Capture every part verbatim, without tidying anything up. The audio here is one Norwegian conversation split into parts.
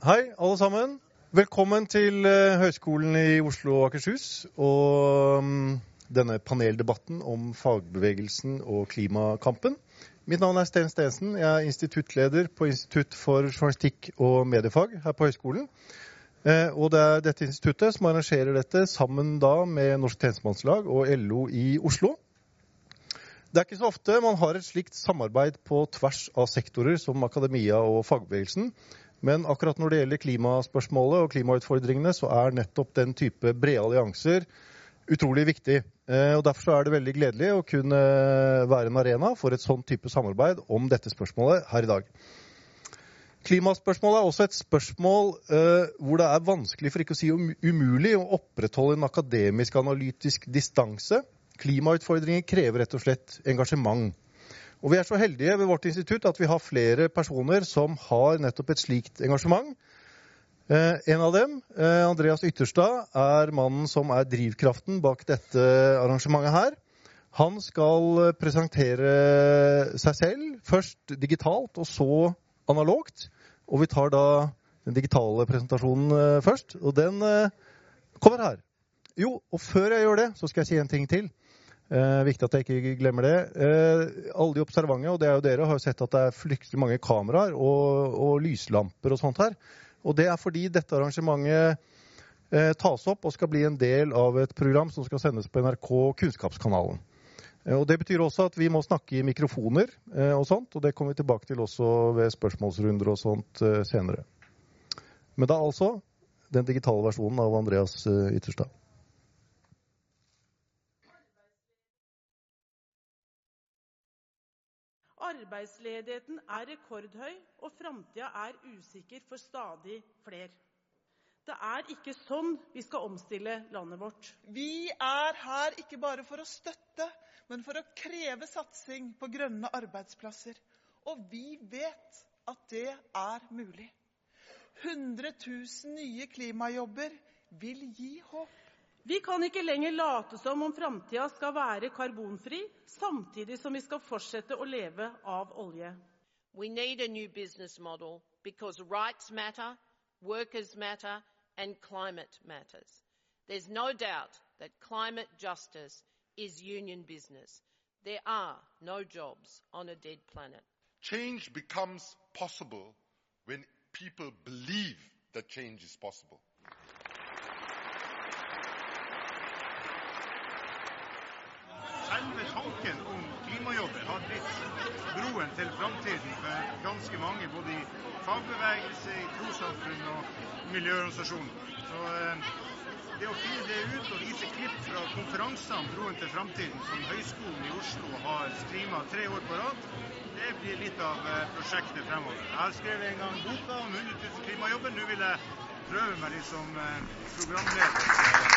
Hei, alle sammen. Velkommen til uh, Høgskolen i Oslo og Akershus og um, denne paneldebatten om fagbevegelsen og klimakampen. Mitt navn er Sten Stensen. Jeg er instituttleder på Institutt for journalistikk og mediefag her på Høgskolen. Uh, og det er dette instituttet som arrangerer dette sammen da med Norsk Tjenestemannslag og L O i Oslo. Det er ikke så ofte man har et slikt samarbeid på tvers av sektorer som akademia og fagbevegelsen. Men akkurat når det gjelder klimaspørsmålet og klimautfordringene, så er nettopp den type brede allianser utrolig viktig. Og derfor er det veldig gledelig å kunne være en arena for et sånn type samarbeid om dette spørsmålet her i dag. Klimaspørsmålet er også et spørsmål uh, hvor det er vanskelig, for ikke å si umulig, å opprettholde en akademisk analytisk distanse. Klimautfordringer krever rett og slett engasjement. Og vi er så heldige ved vårt institutt at vi har flere personer som har nettopp et slikt engasjement. Eh, en av dem, eh, Andreas Ytterstad, er mannen som er drivkraften bak dette arrangementet her. Han skal presentere seg selv, først digitalt og så analogt. Og vi tar da den digitale presentasjonen eh, først, og den eh, kommer her. Jo, og før jeg gjør det, så skal jeg si en ting til. Eh, viktig at jeg ikke glemmer det. Eh, alle de observante, og det er jo dere, har jo sett at det er fryktelig mange kameraer og, og lyslamper og sånt her. Og det er fordi dette arrangementet eh, tas opp og skal bli en del av et program som skal sendes på N R K Kunnskapskanalen. Eh, og det betyr også at vi må snakke i mikrofoner eh, og sånt, og det kommer vi tilbake til også ved spørsmålsrunder og sånt eh, senere. Men da altså den digitale versjonen av Andreas eh, Ytterstad. Arbeidsledigheten er rekordhøy, og fremtiden er usikker for stadig flere. Det er ikke sånn vi skal omstille landet vårt. Vi er her ikke bare for å støtte, men for å kreve satsing på grønne arbeidsplasser. Og vi vet at det er mulig. hundre tusen nye klimajobber vil gi håp. Vi kan ikke lenger late som om fremtiden skal være karbonfri, samtidig som vi skal fortsette å leve av olje. We need a new business model because rights matter, workers matter, and climate matters. There's no doubt that climate justice is union business. There are no jobs on a dead planet. Change becomes possible when people believe that change is possible. Selve tanken om klimajobber har blitt broen til fremtiden for ganske mange, både i fagbevegelse, i trossamfunn og miljøorganisasjoner. Så eh, det å finne det ut og vise klipp fra konferansene Broen til fremtiden, som Høgskolen i Oslo har streamet tre år på rad, det blir litt av eh, prosjektet fremover. Jeg har skrevet en gang boka om hundre tusen klimajobber. Nå vil jeg prøve meg litt som eh, programleder.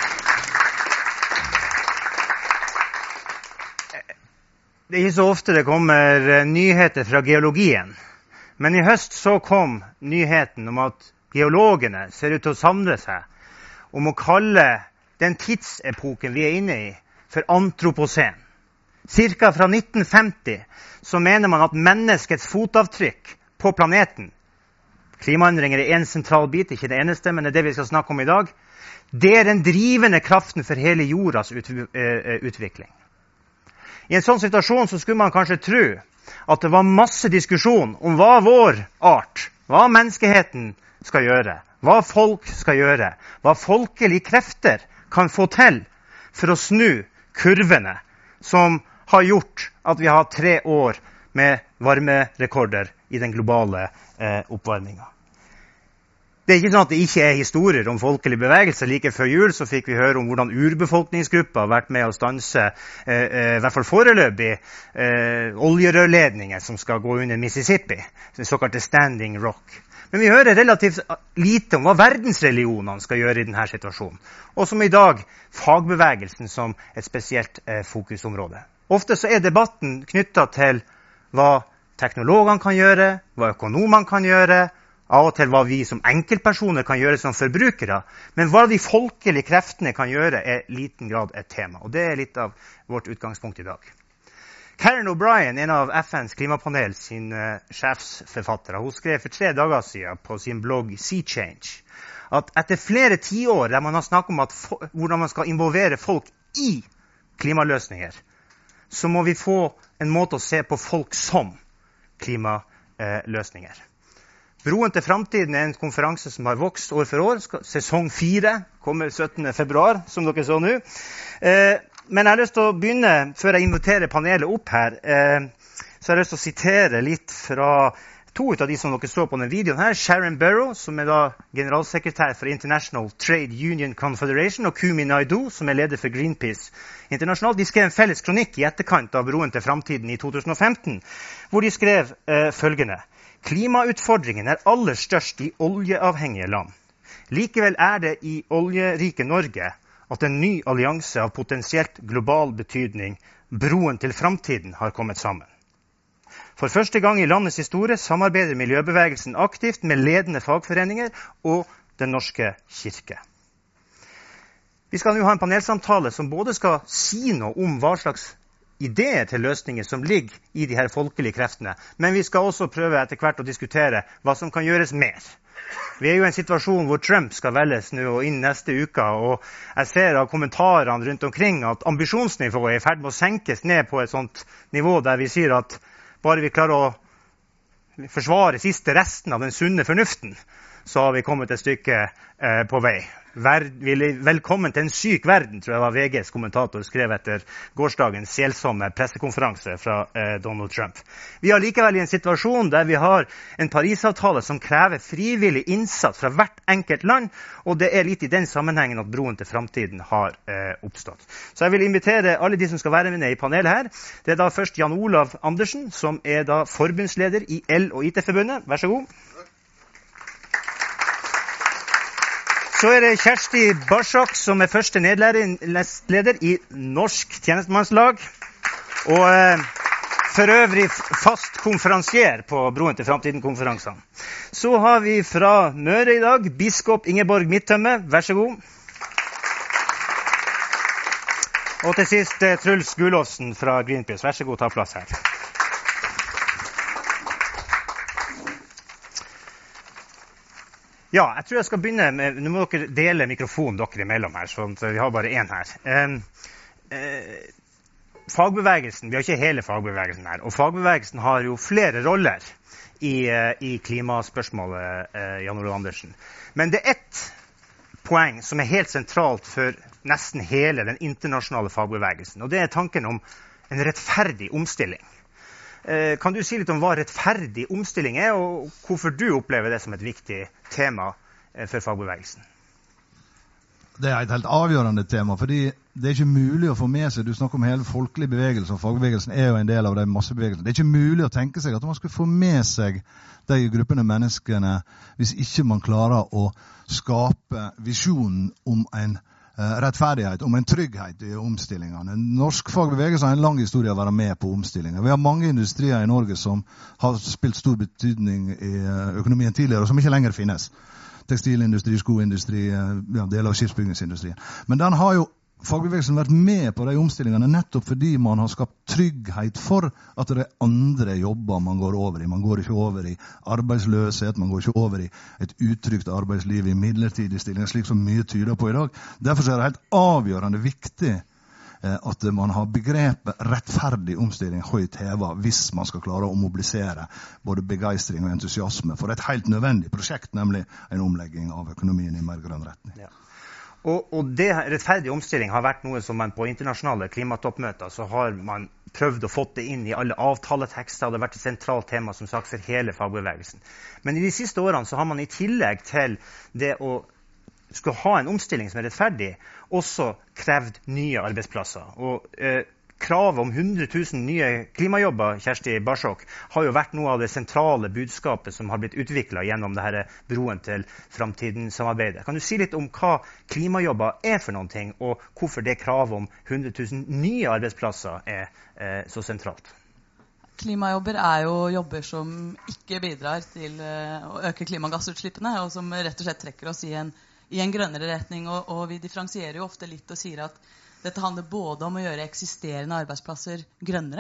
Det er ikke så ofte det kommer nyheter fra geologien, men i høst så kom nyheten om at geologene ser ut til å samle seg om å kalle den tidsepoken vi er inne i for antroposen. Cirka fra nitten femti så mener man at menneskets fotavtrykk på planeten, klimaendringer er en sentral bit, ikke det eneste, men det er det vi skal snakke om i dag, det er den drivende kraften for hele jordas utvikling. I en sånn situasjon så skulle man kanskje tro at det var masse diskusjon om hva vår art, hva menneskeheten skal gjøre, hva folk skal gjøre, hva folkelige krefter kan få til for å snu kurvene som har gjort at vi har tre år med varmerekorder i den globale eh, oppvarmingen. Det er ikke sånn at det ikke er historier om folkelig bevegelse. Like før jul så fikk vi høre om hvordan urbefolkningsgrupper har vært med å stanse, eh, i hvert fall foreløpig, eh, oljerørledninger som skal gå under Mississippi, den såkalte Standing Rock. Men vi hører relativt lite om hva verdensreligionene skal gjøre i denne situasjonen, og som i dag fagbevegelsen som et spesielt eh, fokusområde. Ofte så er debatten knyttet til hva teknologene kan gjøre, hva økonomene kan gjøre, av og til hva vi som enkeltpersoner kan gjøre som forbrukere, men hva de folkelige kreftene kan gjøre er i liten grad et tema, og det er litt av vårt utgangspunkt i dag. Karen O'Brien, en av F N's klimapanel sin uh, sjefsforfattere, hun skrev for tre dager siden på sin blogg Sea Change at etter flere tiår der man har snakket om at hvordan man skal involvere folk i klimaløsninger, så må vi få en måte å se på folk som klimaløsninger. Broen til fremtiden er en konferanse som har vokst år for år. Sesong fire kommer syttende februar, som dere så nå. Eh, men jeg har lyst til å begynne, før jeg inviterer panelet opp her, eh, så har jeg lyst til å sitere litt fra to av de som dere så på denne videoen her. Sharon Burrow, som er da generalsekretær for International Trade Union Confederation, og Kumi Naidoo, som er leder for Greenpeace internasjonalt. De skrev en felles kronikk i etterkant av Broen til fremtiden i to tusen og femten, hvor de skrev eh, følgende: Klimautfordringen er aller størst i oljeavhengige land. Likevel er det i oljerike Norge at en ny allianse av potensielt global betydning, Broen til fremtiden, har kommet sammen. For første gang i landets historie samarbeider miljøbevegelsen aktivt med ledende fagforeninger og den norske kirke. Vi skal nå ha en panelsamtale som både skal si noe om hva slags ideer til løsninger som ligger i de her folkelige kreftene, men vi skal også prøve etter hvert å diskutere hva som kan gjøres mer. Vi er jo i en situasjon hvor Trump skal velges nå og inn neste uke, og jeg ser av kommentarene rundt omkring at ambisjonsnivået er i ferd med å senkes ned på et sånt nivå der vi sier at bare vi klarer å forsvare siste resten av den sunne fornuften, så har vi kommet et stykke eh, på vei. Verd, velkommen til en syk verden, tror jeg var V G's kommentator skrev etter gårsdagens selsomme pressekonferanse fra eh, Donald Trump. Vi har likevel i en situasjon der vi har en Paris-avtale som krever frivillig innsats fra hvert enkelt land, og det er litt i den sammenhengen at Broen til fremtiden har eh, oppstått. Så jeg vil invitere alle de som skal være med i panelet her. Det er da først Jan Olav Andersen, som er da forbundsleder i El- og I T-forbundet. Vær så god. Så er det Kjersti Barsok, som er første nedleder i Norsk Tjenestemannslag, og eh, for øvrig fast konferansier på Broen til fremtiden-konferansene. Så har vi fra Møre i dag, biskop Ingeborg Midtømme, vær så god. Og til sist eh, Truls Gulåsen fra Greenpeace, vær så god, ta plass her. Ja, jeg tror jeg skal begynne med, nå må dere dele mikrofonen dere imellom her, sånn at vi har bare en her. Eh, eh, fagbevegelsen, vi har ikke hele fagbevegelsen her, og fagbevegelsen har jo flere roller i, eh, i klimaspørsmålet, eh, Jan Olav Andersen. Men det er ett poeng som er helt sentralt for nesten hele den internasjonale fagbevegelsen, og det er tanken om en rettferdig omstilling. Kan du si litt om hva rettferdig omstilling er, og hvorfor du opplever det som et viktig tema for fagbevegelsen? Det er et helt avgjørende tema, fordi det er ikke mulig å få med seg, du snakker om hele folkelige bevegelser, og fagbevegelsen er jo en del av de massebevegelsene. Det er ikke mulig å tenke seg at man skal få med seg de gruppene menneskene hvis ikke man klarer å skape visjonen om en rettferdighet, om en trygghet i omstillingene. Norsk fagbevegelse har en lang historie å være med på omstillinger. Vi har mange industrier i Norge som har spilt stor betydning i økonomien tidligere, og som ikke lenger finnes. Tekstilindustri, skoindustri, ja, deler av skipsbyggingsindustrien. Men den har jo fagbevegelsen vært med på de omstillingene nettopp fordi man har skapt trygghet for at det er andre jobber man går over i. Man går ikke over i arbeidsløshet, man går ikke over i et utrygt arbeidsliv i midlertidige stillinger, slik som mye tyder på i dag. Derfor er det helt avgjørende viktig at man har begrepet rettferdig omstilling høyt hevet hvis man skal klare å mobilisere både begeistring og entusiasme for et helt nødvendig prosjekt, nemlig en omlegging av økonomien i mer grønn retning. Ja. Og, og det rettferdig omstilling har vært noe som man på internasjonale klimatoppmøter så har man prøvd å få det inn i alle avtaletekster, og det har vært et sentralt tema som sagt for hele fagbevegelsen. Men i de siste årene så har man i tillegg til det å skulle ha en omstilling som er rettferdig, også krevd nye arbeidsplasser. Og eh, kravet om hundre tusen nye klimajobber, Kjersti Barsok, har jo vært noe av det sentrale budskapet som har blitt utviklet gjennom dette Broen til fremtiden-samarbeidet. Kan du si litt om hva klimajobber er for noen ting, og hvorfor det kravet om hundre tusen nye arbeidsplasser er eh, så sentralt? Klimajobber er jo jobber som ikke bidrar til eh, å øke klimagassutslippene, og som rett og slett trekker oss i en, i en grønnere retning, og, og vi differensierer jo ofte litt og sier at dette handler både om å gjøre eksisterende arbeidsplasser grønnere,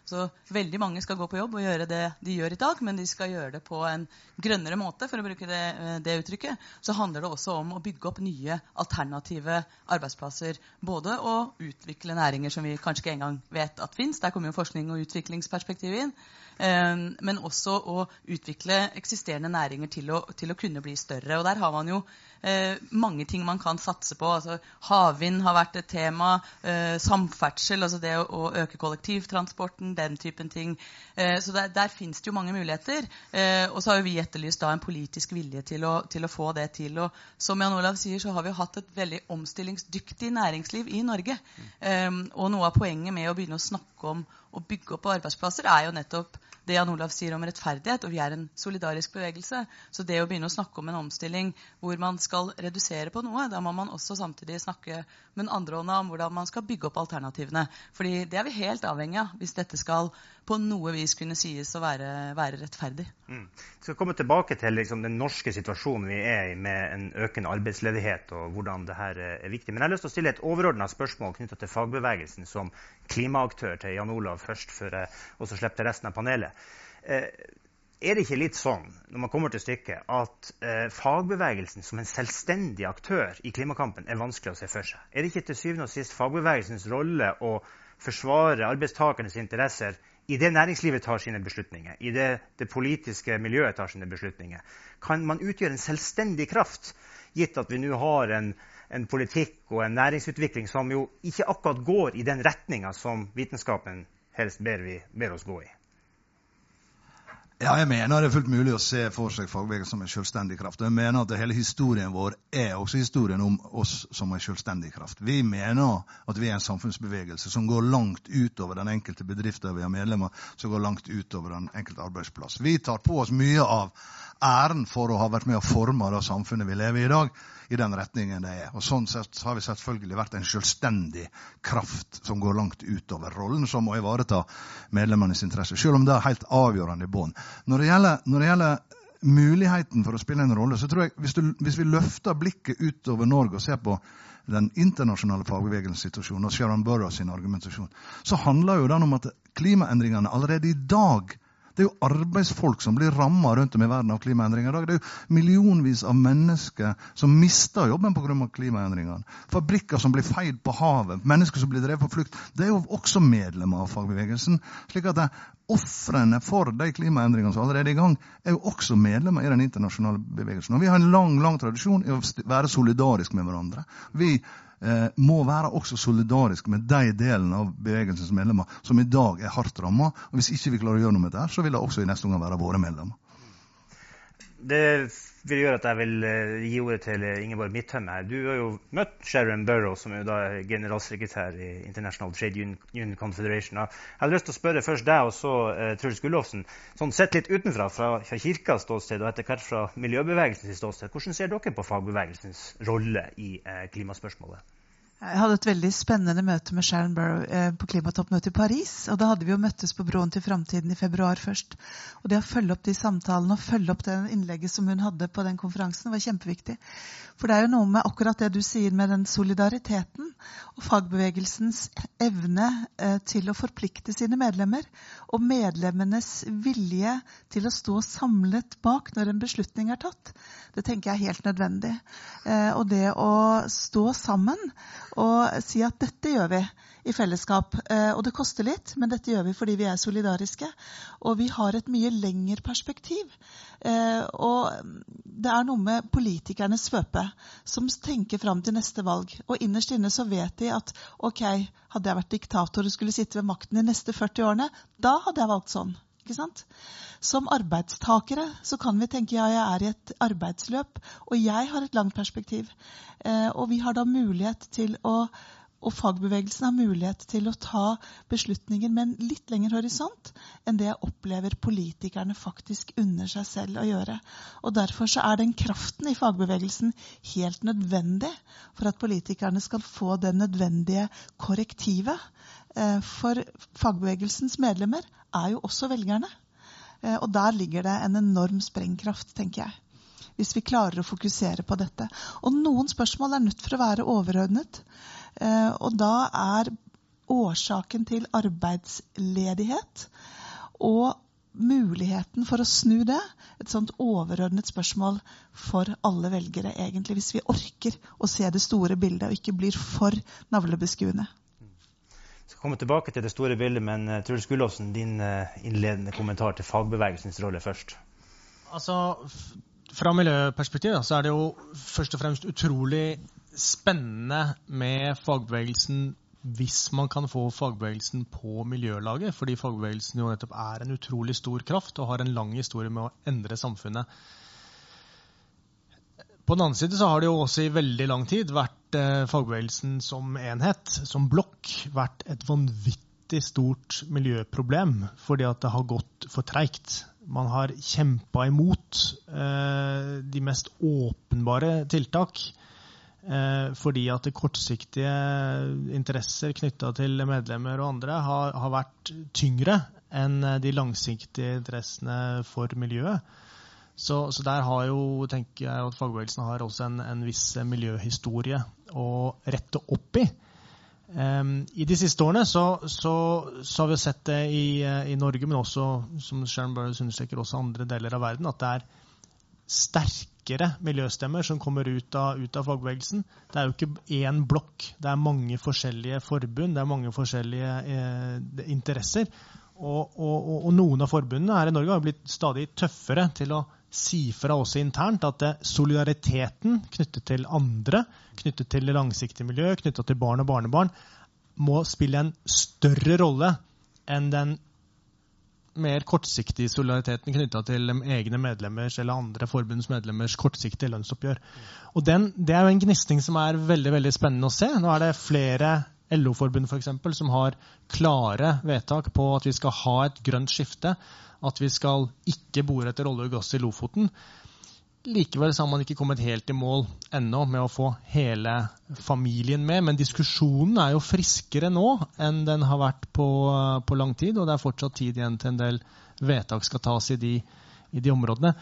Så veldig mange skal gå på jobb og gjøre det de gjør i dag, men de skal gjøre det på en grønnere måte, for å bruke det, det uttrykket. Så handler det også om å bygge opp nye alternative arbeidsplasser, både å utvikle næringer som vi kanskje ikke engang vet at finnes, der kommer jo forskning og utviklingsperspektiv inn, men også å utvikle eksisterende næringer til å, til å kunne bli større. Og der har man jo eh, mange ting man kan satse på. Altså, havvind har vært et tema, eh, samferdsel, altså det å, å øke kollektivtransporten, den typen ting. Eh, så der, der finnes det jo mange muligheter. Eh, og så har jo vi etterlyst da en politisk vilje til å, til å få det til. Og som Jan Olav sier, så har vi jo hatt et veldig omstillingsdyktig næringsliv i Norge. Eh, og noe av poenget med å begynne å snakke om å bygge opp arbeidsplasser er jo nettopp det Jan Olav sier om rettferdighet, og vi er en solidarisk bevegelse. Så det å begynne å snakke om en omstilling hvor man skal redusere på noe, da må man også samtidig snakke med den andre hånda om hvordan man skal bygge opp alternativene. Fordi det er vi helt avhengig av, hvis dette skal på noe vis kunne sies å være, være rettferdig. Mm. Vi skal komme tilbake til liksom, den norske situasjonen vi er i med en økende arbeidsledighet, og hvordan det her er viktig. Men jeg har lyst til å stille et overordnet spørsmål knyttet til fagbevegelsen som klimaaktør til Jan Olav først, før jeg også slipper til resten av panelet. Eh, er det ikke litt sånn, når man kommer til stykket, at eh, fagbevegelsen som en selvstendig aktør i klimakampen er vanskelig å se for seg? Er det ikke til syvende og sist fagbevegelsens rolle å forsvare arbeidstakernes interesser i det næringslivet tar sine beslutninger, i det, det politiske miljøet tar sine beslutninger? Kan man utgjøre en selvstendig kraft, gitt at vi nå har en, en politikk og en næringsutvikling som jo ikke akkurat går i den retningen som vitenskapen helst ber, vi, ber oss gå i? Ja, jeg mener det er fullt mulig å se for seg fagbevegelsen som en selvstendig kraft. Og jeg mener at hele historien vår er også historien om oss som en selvstendig kraft. Vi mener at vi er en samfunnsbevegelse som går langt utover den enkelte bedriften vi har medlemmer, som går langt utover den enkelte arbeidsplass. Vi tar på oss mye av æren for å ha vært med å forme det samfunnet vi lever i i dag, i den retningen det er. Og sånn sett har vi selvfølgelig vært en selvstendig kraft som går langt utover rollen som å ivareta medlemmernes interesse, selv om det er helt avgjørende i bånd. Når det gjelder, når det gjelder muligheten for å spille en rolle, så tror jeg hvis, du, hvis vi løfter blikket utover Norge og ser på den internasjonale fagbevegelsens situasjon og Sharon Burrows sin argumentasjon, så handler jo den om at klimaendringene allerede i dag, det er jo arbeidsfolk som blir rammet rundt om i verden av klimaendringer i dag. Det er jo millionvis av mennesker som mister jobben på grunn av klimaendringene. Fabrikker som blir feid på havet, mennesker som blir drevet på flukt. Det er jo også medlemmer av fagbevegelsen. Slik at offrene for de klimaendringene som allerede er i gang, er jo også medlemmer i den internasjonale bevegelsen. Og vi har en lang, lang tradisjon i å være solidarisk med hverandre. Vi eh, må være også solidarisk med de delene av bevegelsens medlemmer som i dag er hardt rammet. Og hvis ikke vi klarer å gjøre noe med det, så vil det også i neste gang være våre medlemmer. Det vil gjøre at jeg vil gi ordet til Ingeborg Midtømme her. Du har jo møtt Sharon Burrows, som er jo da generalsekretær i International Trade Union Confederation. Jeg hadde lyst til å spørre først deg og så uh, Truls Gullofsen, sånn sett litt utenfra, fra, fra kirkas ståsted og etter hvert fra miljøbevegelsens ståsted. Hvordan ser dere på fagbevegelsens rolle i uh, klimaspørsmålet? Jeg hadde et veldig spennende møte med Sharon Burrow eh, på klimatoppmøtet i Paris, og da hadde vi jo møttes på Broen til Fremtiden i februar først. Og det å følge opp de samtalene og følge opp det innlegget som hun hadde på den konferansen var kjempeviktig. For det er jo noe med akkurat det du sier med den solidariteten og fagbevegelsens evne eh, til å forplikte sine medlemmer, og medlemmenes vilje til å stå samlet bak når en beslutning er tatt. Det tenker jeg er helt nødvendig. Eh, og det å stå sammen og si at dette gjør vi i fellesskap. Eh, og det koster litt, men dette gjør vi fordi vi er solidariske. Og vi har et mye lengre perspektiv. Eh, og det er noe med politikernes svøpe som tenker frem til neste valg. Og innerst inne så vet de at ok, hadde jeg vært diktator og skulle sitte ved makten de neste førti årene, da hadde jeg valgt sånn. Ikke sant? Som arbeidstakere så kan vi tenke ja, jeg er i et arbeidsløp, og jeg har et langt perspektiv. Eh, og vi har da mulighet til å, og fagbevegelsen har mulighet til å ta beslutninger med en litt lengre horisont enn det jeg opplever politikerne faktisk unner seg selv å gjøre. Og derfor så er den kraften i fagbevegelsen helt nødvendig for at politikerne skal få det nødvendige korrektivet. Eh, for fagbevegelsens medlemmer er jo også velgerne. Og der ligger det en enorm sprengkraft, tenker jeg, hvis vi klarer å fokusere på dette. Og noen spørsmål er nødt for å være overordnet. Og da er årsaken til arbeidsledighet, og muligheten for å snu det, et sånt overordnet spørsmål for alle velgere egentlig, hvis vi orker å se det store bildet og ikke blir for navlebeskuende. Jeg skal komme tilbake til det store bildet, men uh, Truls Gullovsen, din uh, innledende kommentar til fagbevegelsens rolle først. Altså, fra miljøperspektiv så er det jo først og fremst utrolig spennende med fagbevegelsen hvis man kan få fagbevegelsen på miljølaget, fordi fagbevegelsen jo nettopp er en utrolig stor kraft og har en lang historie med å endre samfunnet. På den annen side så har det jo også i veldig lang tid vært eh, fagbevegelsen som enhet, som blokk, vært et vanvittig stort miljøproblem, fordi at det har gått for tregt. Man har kjempet imot eh, de mest åpenbare tiltak, Eh, fordi at det kortsiktige interesser knyttet til medlemmer og andre har, har vært tyngre enn de langsiktige interessene for miljøet. Så, så der har jo, tenker jeg at fagbevegelsen har også en, en viss miljøhistorie å rette opp i. Um, I de siste årene så, så, så har vi sett det i, i Norge, men også, som Sharon Burrows understreker, også andre deler av verden, at det er sterkere miljøstemmer som kommer ut av, ut av fagbevegelsen. Det er jo ikke én blokk, det er mange forskjellige forbund, det er mange forskjellige eh, interesser. Og, og, og, og noen av forbundene her i Norge har blitt stadig tøffere til å si fra også internt at det, solidariteten knyttet til andre, knyttet til det langsiktige miljø, knyttet til barn og barnebarn, må spille en større rolle enn den mer kortsiktig solidariteten knyttet til egne medlemmers eller andre forbundsmedlemmers kortsiktige lønnsoppgjør. Og den, det er jo en gnisting som er veldig, veldig spennende å se. Nå er det flere L O-forbund for eksempel som har klare vedtak på at vi skal ha et grønt skifte, at vi skal ikke bore etter olje og gass i Lofoten. Likevel så har man ikke kommet helt i mål ennå med å få hele familien med, men diskusjonen er jo friskere nå enn den har vært på, på lang tid, og det er fortsatt tid igjen til en del vedtak skal tas i de, i de områdene.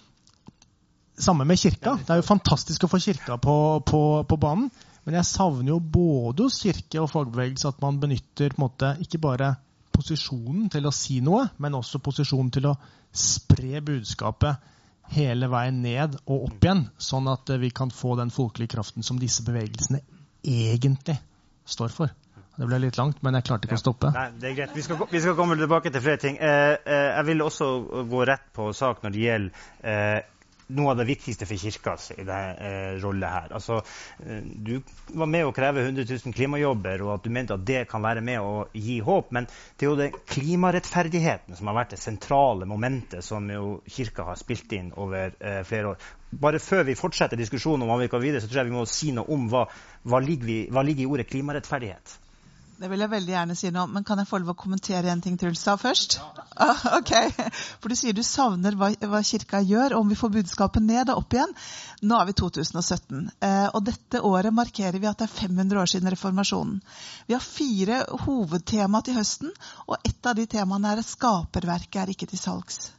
Samme med kirka. Det er jo fantastisk å få kirka på, på, på banen, men jeg savner jo både hos kirke og fagbevegelse at man benytter på en måte, ikke bare posisjonen til å si noe, men også posisjonen til å spre budskapet hele veien ned og opp igjen, sånn at vi kan få den folkelige kraften som disse bevegelsene egentlig står for. Det ble litt langt, men jeg klarte ikke ja. å stoppe. Nei, det er greit. Vi skal, vi skal komme tilbake til flere ting. Eh, eh, jeg vil også gå rett på sak når det gjelder eh, noe av det viktigste for kirkas i denne eh, rolle her. Altså, eh, du var med å kreve hundre tusen klimajobber, og at du mente at det kan være med å gi håp, men det er jo det klimarettferdigheten som har vært det sentrale momentet som jo kirka har spilt inn over eh, flere år. Bare før vi fortsetter diskusjonen om hva vi kan videre, så tror jeg vi må si noe om hva, hva, ligger, vi, hva ligger i ordet klimarettferdighet. Det vil jeg veldig gjerne si noe om, men kan jeg få lov å kommentere en ting Truls sa først? Ah, ok, for du sier du savner hva, hva kirka gjør, og om vi får budskapet ned og opp igjen. Nå er vi to tusen og sytten, eh, og dette året markerer vi at det er fem hundre år siden reformasjonen. Vi har fire hovedtema til høsten, og et av de temaene er at skaperverket er ikke til salgs.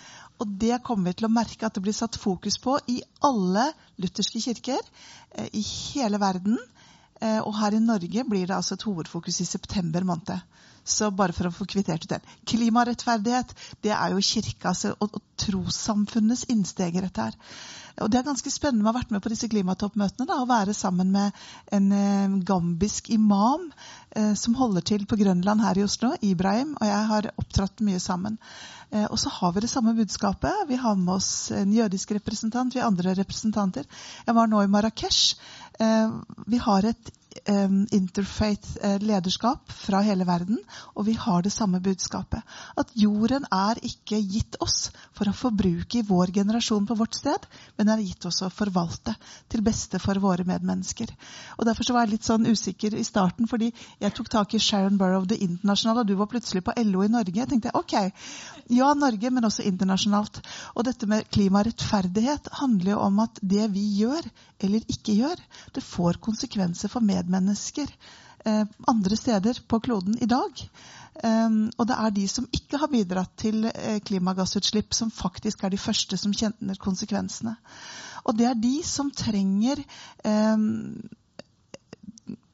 Og det kommer vi til å merke at det blir satt fokus på i alle lutherske kirker, eh, i hele verden. Og her i Norge blir det altså et hovedfokus i september måned. Så bare for å få kvittert ut den. Klimarettferdighet, det er jo kirkas og, og trossamfunnets innsteger dette her. Og det er ganske spennende med å ha vært med på disse klimatoppmøtene, da, å være sammen med en eh, gambisk imam eh, som holder til på Grønland her i Oslo, Ibrahim, og jeg har opptrådt mye sammen. Eh, og så har vi det samme budskapet. Vi har med oss en jødisk representant, vi andre representanter. Jeg var nå i Marrakesh. Eh, vi har et um, interfaith uh, lederskap fra hele verden, og vi har det samme budskapet. At jorden er ikke gitt oss for å forbruke i vår generasjon på vårt sted, men er gitt oss å forvalte til beste for våre medmennesker. Og derfor så var jeg litt sånn usikker i starten, fordi jeg tok tak i Sharon Burrow, det internasjonale, og du var plutselig på L O i Norge. Jeg tenkte, ok, ja, Norge, men også internasjonalt. Og dette med klimarettferdighet handler jo om at det vi gjør, eller ikke gjør, det får konsekvenser for medmennesker eh, andre steder på kloden i dag. Um, og det er de som ikke har bidratt til eh, klimagassutslipp som faktisk er de første som kjenner konsekvensene. Og det er de som trenger eh,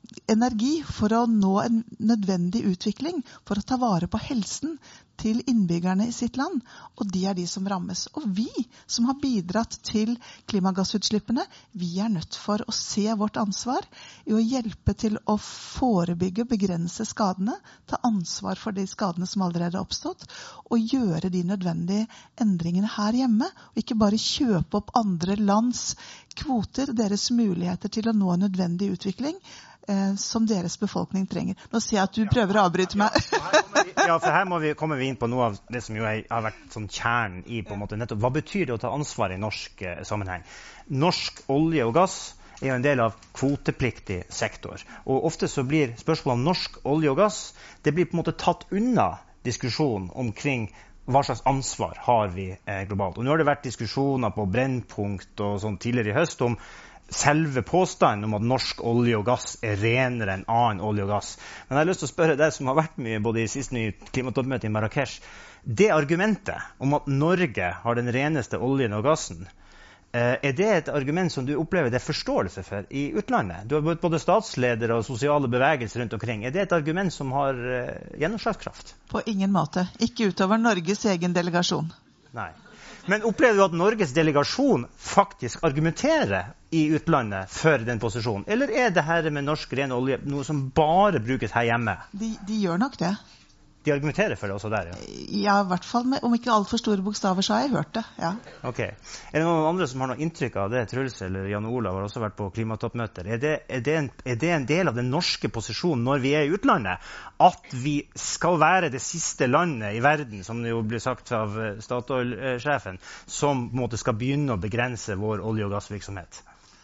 energi for å nå en nødvendig utvikling, for å ta vare på helsen til innbyggerne i sitt land, og de er de som rammes. Og vi som har bidratt til klimagassutslippene, vi er nødt for å se vårt ansvar i å hjelpe til å forebygge, begrense skadene, ta ansvar for de skadene som allerede har oppstått, og gjøre de nødvendige endringene her hjemme, og ikke bare kjøpe opp andre lands kvoter, deres muligheter til å nå en nødvendig utvikling, eh, som deres befolkning trenger. Nå ser jeg at du prøver å avbryte meg. Ja, for her må vi, kommer vi inn på noe av det som jo er, har vært sånn kjernen i på en måte nettopp. Hva betyr det å ta ansvar i norsk eh, sammenheng? Norsk olje og gass er jo en del av kvotepliktig sektor. Og ofte så blir spørsmålet om norsk olje og gass, det blir på en måte tatt unna diskusjon omkring hva slags ansvar har vi eh, globalt. Og nå har det vært diskusjoner på Brennpunkt og sånn tidligere i høst om selve påstanden om at norsk olje og gass er renere enn annen olje og gass. Men jeg har lyst til å spørre deg som har vært mye både i siste nye klimatoppmøte i Marrakesh, det argumentet om at Norge har den reneste oljen og gassen, er det et argument som du opplever det er forståelse for i utlandet? Du har både statsledere og sosiale bevegelser rundt omkring. Er det et argument som har gjennomslagskraft? På ingen måte. Ikke utover Norges egen delegasjon. Nei. Men opplever du at Norges delegasjon faktisk argumenterer i utlandet for den posisjonen? Eller er det her med norsk ren olje noe som bare brukes her hjemme? De, de gjør nok det. De argumenterer for det også der, ja? Ja, i hvert fall med, om ikke alt for store bokstaver, så har jeg hørt det, ja. Ok. Er det noen andre som har noe inntrykk av det? Truls eller Jan Olav har også vært på klimatoppmøter. Er det, er, det en, er det en del av den norske posisjonen når vi er i utlandet? At vi skal være det siste landet i verden, som det jo blir sagt av Statoil-sjefen, som på en måte skal begynne å begrense vår olje- og gassvirksomhet?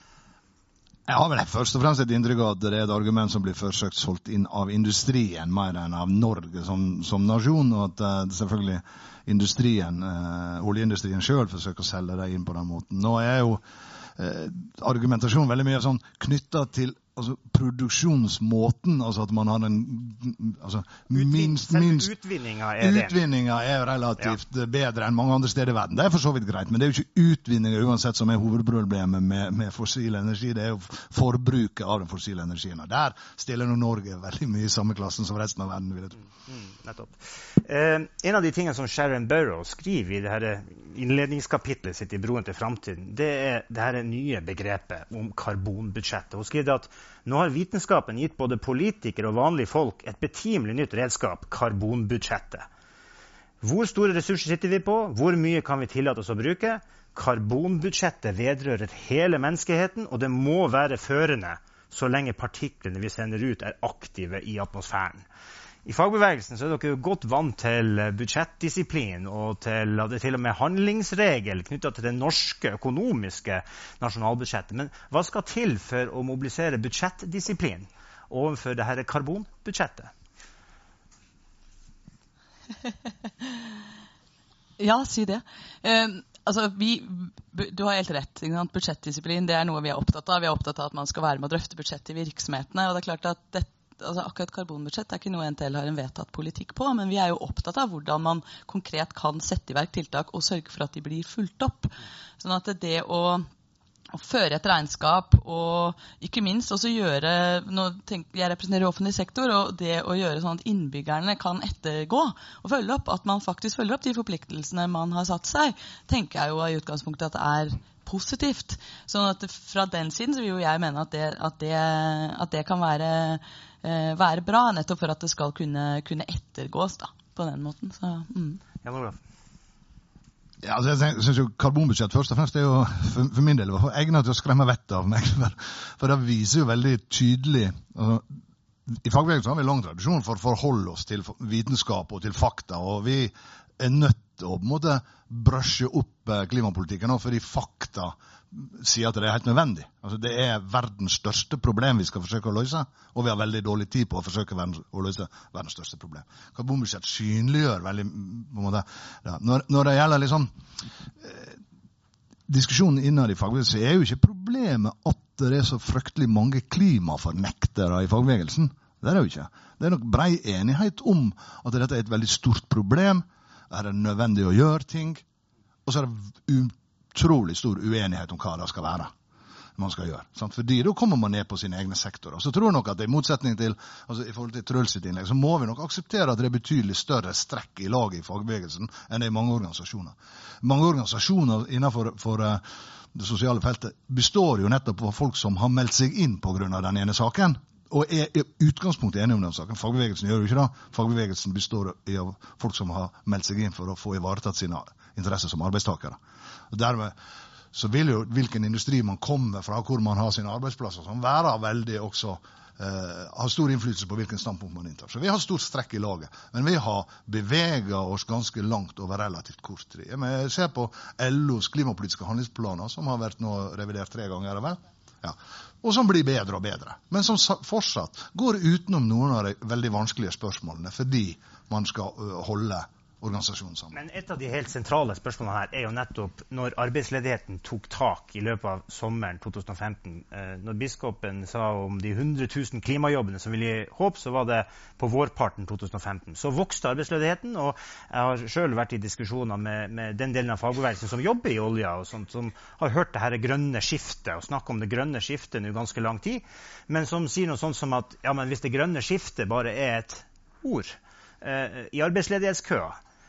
Jeg har vel først og fremst et inntrykk av at det er et argument som blir forsøkt solgt inn av industrien, mer enn av Norge som, som nasjon, og at uh, selvfølgelig industrien, uh, oljeindustrien selv forsøker å selge det inn på den måten. Nå er jo uh, argumentasjonen veldig mye sånn knyttet til altså, produksjonsmåten, altså at man har en altså, minst, minst utvinninga er, utvinninga er relativt ja. bedre enn mange andre steder i verden. Det er for så vidt greit, men det er jo ikke utvinninga uansett som er hovedproblemet med, med fossil energi. Det er jo forbruket av den fossile energien. Og der stiller nå Norge veldig mye i samme klassen som resten av verden, vil jeg tro. Mm, nettopp. Eh, en av de tingene som Sharon Burrows skriver i det her innledningskapitlet sitt i Broen til fremtiden, det er det her nye begrepet om karbonbudsjettet. Hun skriver at nå har vitenskapen gitt både politikere og vanlige folk et betimelig nytt redskap, karbonbudsjettet. Hvor store ressurser sitter vi på? Hvor mye kan vi tillate oss å bruke? Karbonbudsjettet vedrører hele menneskeheten, og det må være førende så lenge partiklene vi sender ut er aktive i atmosfæren. I fagbevegelsen så er dere jo godt vant til budsjettdisiplin og til, til og med handlingsregel knyttet til det norske økonomiske nasjonalbudsjettet. Men hva skal til for å mobilisere budsjettdisiplin overfor det her karbonbudsjettet? Ja, si det. Um, altså, vi, du har helt rett. Budsjettdisiplin, det er noe vi er opptatt av. Vi er opptatt av at man skal være med å drøfte budsjett i virksomhetene. Og det er klart at dette Altså, akkurat karbonbudsjett er ikke noe N T L har en vedtatt politikk på, men vi er jo opptatt av hvordan man konkret kan sette i verk tiltak og sørge for at de blir fulgt opp. Sånn at det å, å føre et regnskap og ikke minst også gjøre, nå tenk, jeg representerer offentlig sektor, og det å gjøre sånn at innbyggerne kan ettergå og følge opp, at man faktisk følger opp de forpliktelsene man har satt seg, tenker jeg jo i utgangspunktet at det er positivt. Sånn at fra den siden så vil jo jeg mene at det, at det, at det kan være Eh, være bra, nettopp for at det skal kunne, kunne ettergås da, på den måten. Så, mm. Ja, ja, altså jeg synes jo karbonbudsjett først og fremst er jo for, for min del egnet til å skremme vettet av meg, for, for det viser jo veldig tydelig altså, i fagbevegelsen har vi lang tradisjon for å forholde oss til vitenskap og til fakta, og vi er nødt til å på en måte brøsje opp klimapolitikken nå, fordi fakta sier at det er helt nødvendig. Altså, det er verdens største problem vi skal forsøke å løse, og vi har veldig dårlig tid på å forsøke å løse verdens største problem. Karbonbudsjett synliggjør veldig på en måte, ja. når, når det gjelder liksom eh, diskusjonen innad i fagbevegelsen, så er jo ikke problemet at det er så fryktelig mange klimafornektere i fagbevegelsen. Det er det jo ikke. Det er nok bred enighet om at dette er et veldig stort problem, det er nødvendig å gjøre ting, og så er det utrolig stor uenighet om hva det skal være. man skal gjøre. Sant? Fordi da kommer man ned på sine egne sektorer. Så tror jeg nok at det i motsetning til, altså i forhold til Truls sitt innlegg, så må vi nok akseptere at det er betydelig større strekk i laget i fagbevegelsen enn det i mange organisasjoner. Mange organisasjoner innenfor for, uh, det sosiale feltet består jo nettopp av folk som har meldt seg inn på grunn av den ene saken, og er i utgangspunktet enige om den saken. Fagbevegelsen gjør jo ikke det. Fagbevegelsen består av folk som har meldt seg inn for å få ivaretatt sine interesser som arbeidstakere. Og dermed så vil jo hvilken industri man kommer fra, hvor man har sine arbeidsplasser, som være veldig også, eh, har stor innflytelse på hvilken standpunkt man inntar. Så vi har stort strekk i laget, men vi har beveget oss ganske langt over relativt kort tid. Jeg ser på L O's klimapolitiske handlingsplaner, som har vært nå revidert tre ganger, vel? Ja. Og som blir bedre og bedre, men som fortsatt går utenom noen av de veldig vanskelige spørsmålene, fordi man skal holde organisasjonen sammen. Men et av de helt sentrale spørsmålene her er jo nettopp når arbeidsledigheten tok tak i løpet av sommeren to tusen og femten. Eh, når biskopen sa om de hundre tusen klimajobbene som ville gi håp, så var det på vårparten to tusen og femten. Så vokste arbeidsledigheten, og jeg har selv vært i diskusjoner med, med den delen av fagbevegelsen som jobber i olja, og sånt, som har hørt det her grønne skiftet, og snakket om det grønne skiftet nå ganske lang tid, men som sier noe sånt som at ja, men hvis det grønne skiftet bare er et ord eh, i arbeidsledighetskøa,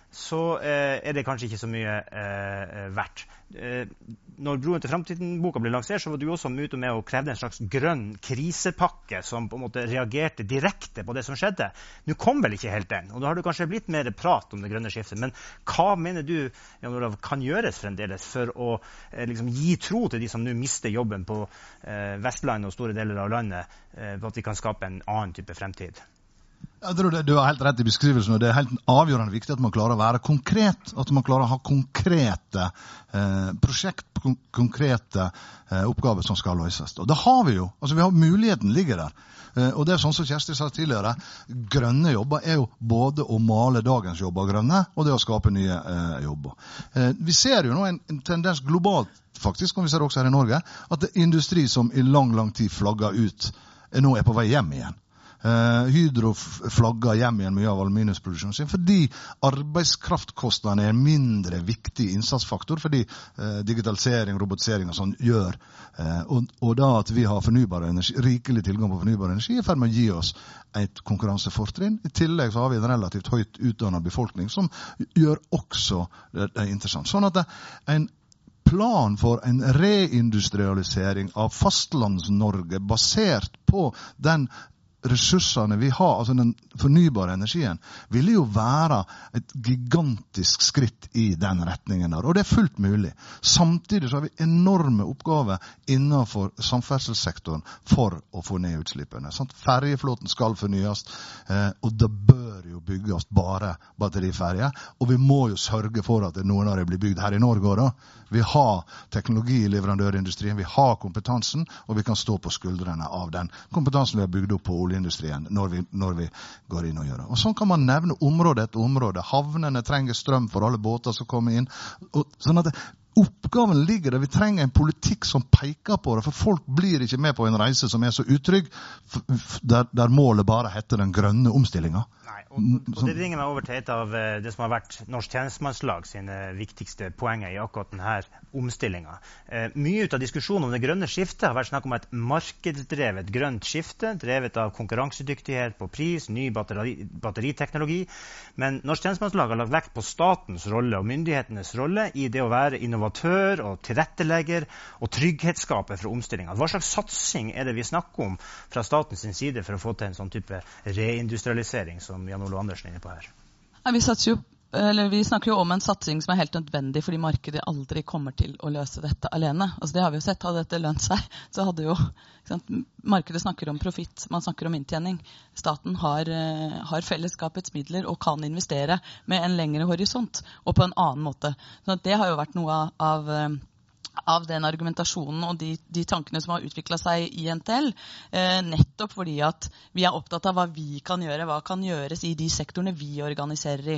så eh, er det kanskje ikke så mye eh, verdt. Eh, når Broen til Framtiden-boka ble lansert, så var du også ute med å kreve en slags grønn krisepakke som på en måte reagerte direkte på det som skjedde. Nå kom vel ikke helt den, og da har du kanskje blitt mer prat om det grønne skiftet. Men hva mener du, Jan Olav, kan gjøres fremdeles for å eh, liksom gi tro til de som nå mister jobben på eh, Vestlandet og store deler av landet, eh, på at vi kan skape en annen type fremtid? Jeg tror det, du har helt rett i beskrivelsen, og det er helt avgjørende viktig at man klarer å være konkret, at man klarer å ha konkrete eh, prosjekt, kon konkrete eh, oppgaver som skal løses. Og det har vi jo, altså vi har muligheten ligger der. Eh, og det er sånn som Kjersti sa tidligere, grønne jobber er jo både å male dagens jobber grønne, og det å skape nye eh, jobber. Eh, vi ser jo nå en, en tendens globalt, faktisk, og vi ser også her i Norge, at det er industri som i lang, lang tid flagger ut, er nå er på vei hjem igjen. Uh, Hydro flagger hjem igjen mye av aluminiumsproduksjonen sin, fordi arbeidskraftkostnadene er en mindre viktig innsatsfaktor, fordi uh, digitalisering, robotisering og sånn gjør, uh, og, og da at vi har fornybar energi, rikelig tilgang på fornybar energi, er for å gi oss et konkurransefortrinn. I tillegg så har vi en relativt høyt utdannet befolkning, som gjør også det, det interessant. Sånn at det er en plan for en reindustrialisering av fastlands-Norge basert på den ressursene vi har, altså den fornybare energien, vil jo være et gigantisk skritt i den retningen der, og det er fullt mulig. Samtidig så har vi enorme oppgaver innenfor samferdselssektoren for å få ned utslippene. Sant? Ferjeflåten skal fornyes, eh, og det bør jo bygges bare batteriferjer, og vi må jo sørge for at noen av det blir bygd her i Norge også. Vi har teknologi i leverandørindustrien, vi har kompetansen, og vi kan stå på skuldrene av den kompetansen vi har bygd opp på oljeindustrien når vi, når vi går inn og gjør det. Og sånn kan man nevne område etter område. Havnene trenger strøm for alle båter som kommer inn. Og sånn at det, oppgaven ligger der. Vi trenger en politikk som peker på det, for folk blir ikke med på en reise som er så utrygg, der, der målet bare heter den grønne omstillingen. Nei, og, og, og det bringer meg over til et av det som har vært Norsk Tjenestemannslag sine viktigste poenger i akkurat denne omstillingen. Eh, mye ut av diskusjonen om det grønne skiftet har vært snakk om et markedsdrevet grønt skifte, drevet av konkurransedyktighet på pris, ny batteri, batteriteknologi, men Norsk Tjenestemannslag har lagt vekt på statens rolle og myndighetenes rolle i det å være innovatør og tilrettelegger og trygghetsskaper for omstillingen. Hva slags satsing er det vi snakker om fra statens side for å få til en sånn type reindustrialisering som Jan Olav Andersen er inne på her? Ja, vi, jo, eller vi snakker jo om en satsing som er helt nødvendig fordi markedet aldri kommer til å løse dette alene. Altså det har vi jo sett, hadde dette lønt seg, så hadde jo ikke sant, markedet snakker om profitt, man snakker om inntjening. Staten har, har fellesskapets midler og kan investere med en lengre horisont og på en annen måte. Så det har jo vært noe av, av av den argumentasjonen og de, de tankene som har utviklet seg i N T L, eh, nettopp fordi at vi er opptatt av hva vi kan gjøre, hva kan gjøres i de sektorene vi organiserer i.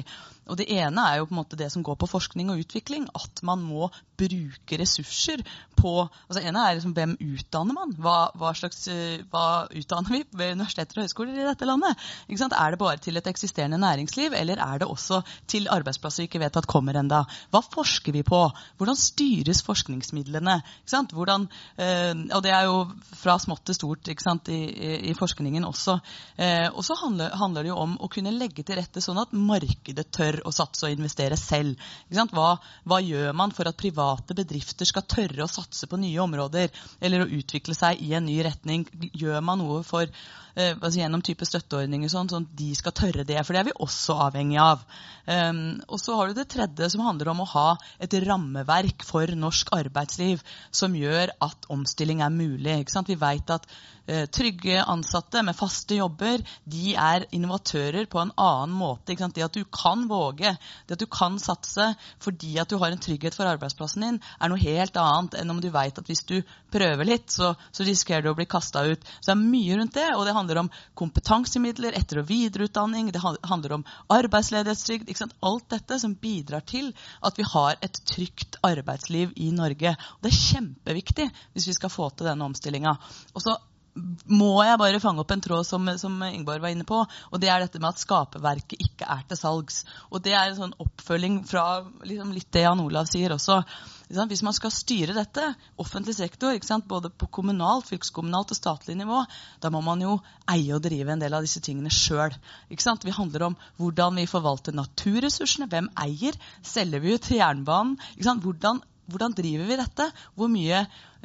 Og det ene er jo på en måte det som går på forskning og utvikling, at man må bruke ressurser på, altså ene er liksom hvem utdanner man? Hva, hva slags, hva utdanner vi ved universiteter og høyskoler i dette landet? Ikke sant? Er det bare til et eksisterende næringsliv, eller er det også til arbeidsplasser vi ikke vet at kommer enda? Hva forsker vi på? Hvordan styres forskningsmidlene? Ikke sant? Hvordan, eh, og det er jo fra smått til stort, ikke sant, i, i, i forskningen også. Eh, og så handler, handler det jo om å kunne legge til rette sånn at markedet tør å satse og investere selv. Ikke sant? Hva, hva gjør man for at private bedrifter skal tørre å satse på nye områder, eller å utvikle seg i en ny retning? Gjør man noe for, eh, altså gjennom type støtteordninger, sånn, sånn at de skal tørre det, for det er vi også avhengig av. Um, og så har du det tredje som handler om å ha et rammeverk for norsk arbeidsliv som gjør at omstilling er mulig. Ikke sant? Vi vet at eh, trygge ansatte med faste jobber, de er innovatører på en annen måte. Ikke sant? Det at du kan våge, det at du kan satse fordi at du har en trygghet for arbeidsplassen din, er noe helt annet enn om du vet at hvis du prøver litt, så, så risikerer du å bli kastet ut. Så det er mye rundt det, og det handler om kompetansemidler, etter- og videreutdanning, det handler om arbeidsledighetstrygd, ikke sant? Alt dette som bidrar til at vi har et trygt arbeidsliv i Norge. Og det er kjempeviktig hvis vi skal få til denne omstillingen. Og så må jeg bare fange opp en tråd som, som Ingeborg var inne på, og det er dette med at skaperverket ikke er til salgs. Og det er en sånn oppfølging fra liksom, litt det Jan Olav sier også. Hvis man skal styre dette, offentlig sektor, ikke sant, både på kommunalt, fylkeskommunalt og statlig nivå, da må man jo eie og drive en del av disse tingene selv. Ikke sant? Vi handler om hvordan vi forvalter naturressursene, hvem eier, selger vi ut til jernbanen, ikke sant? Hvordan, hvordan driver vi dette? Hvor mye...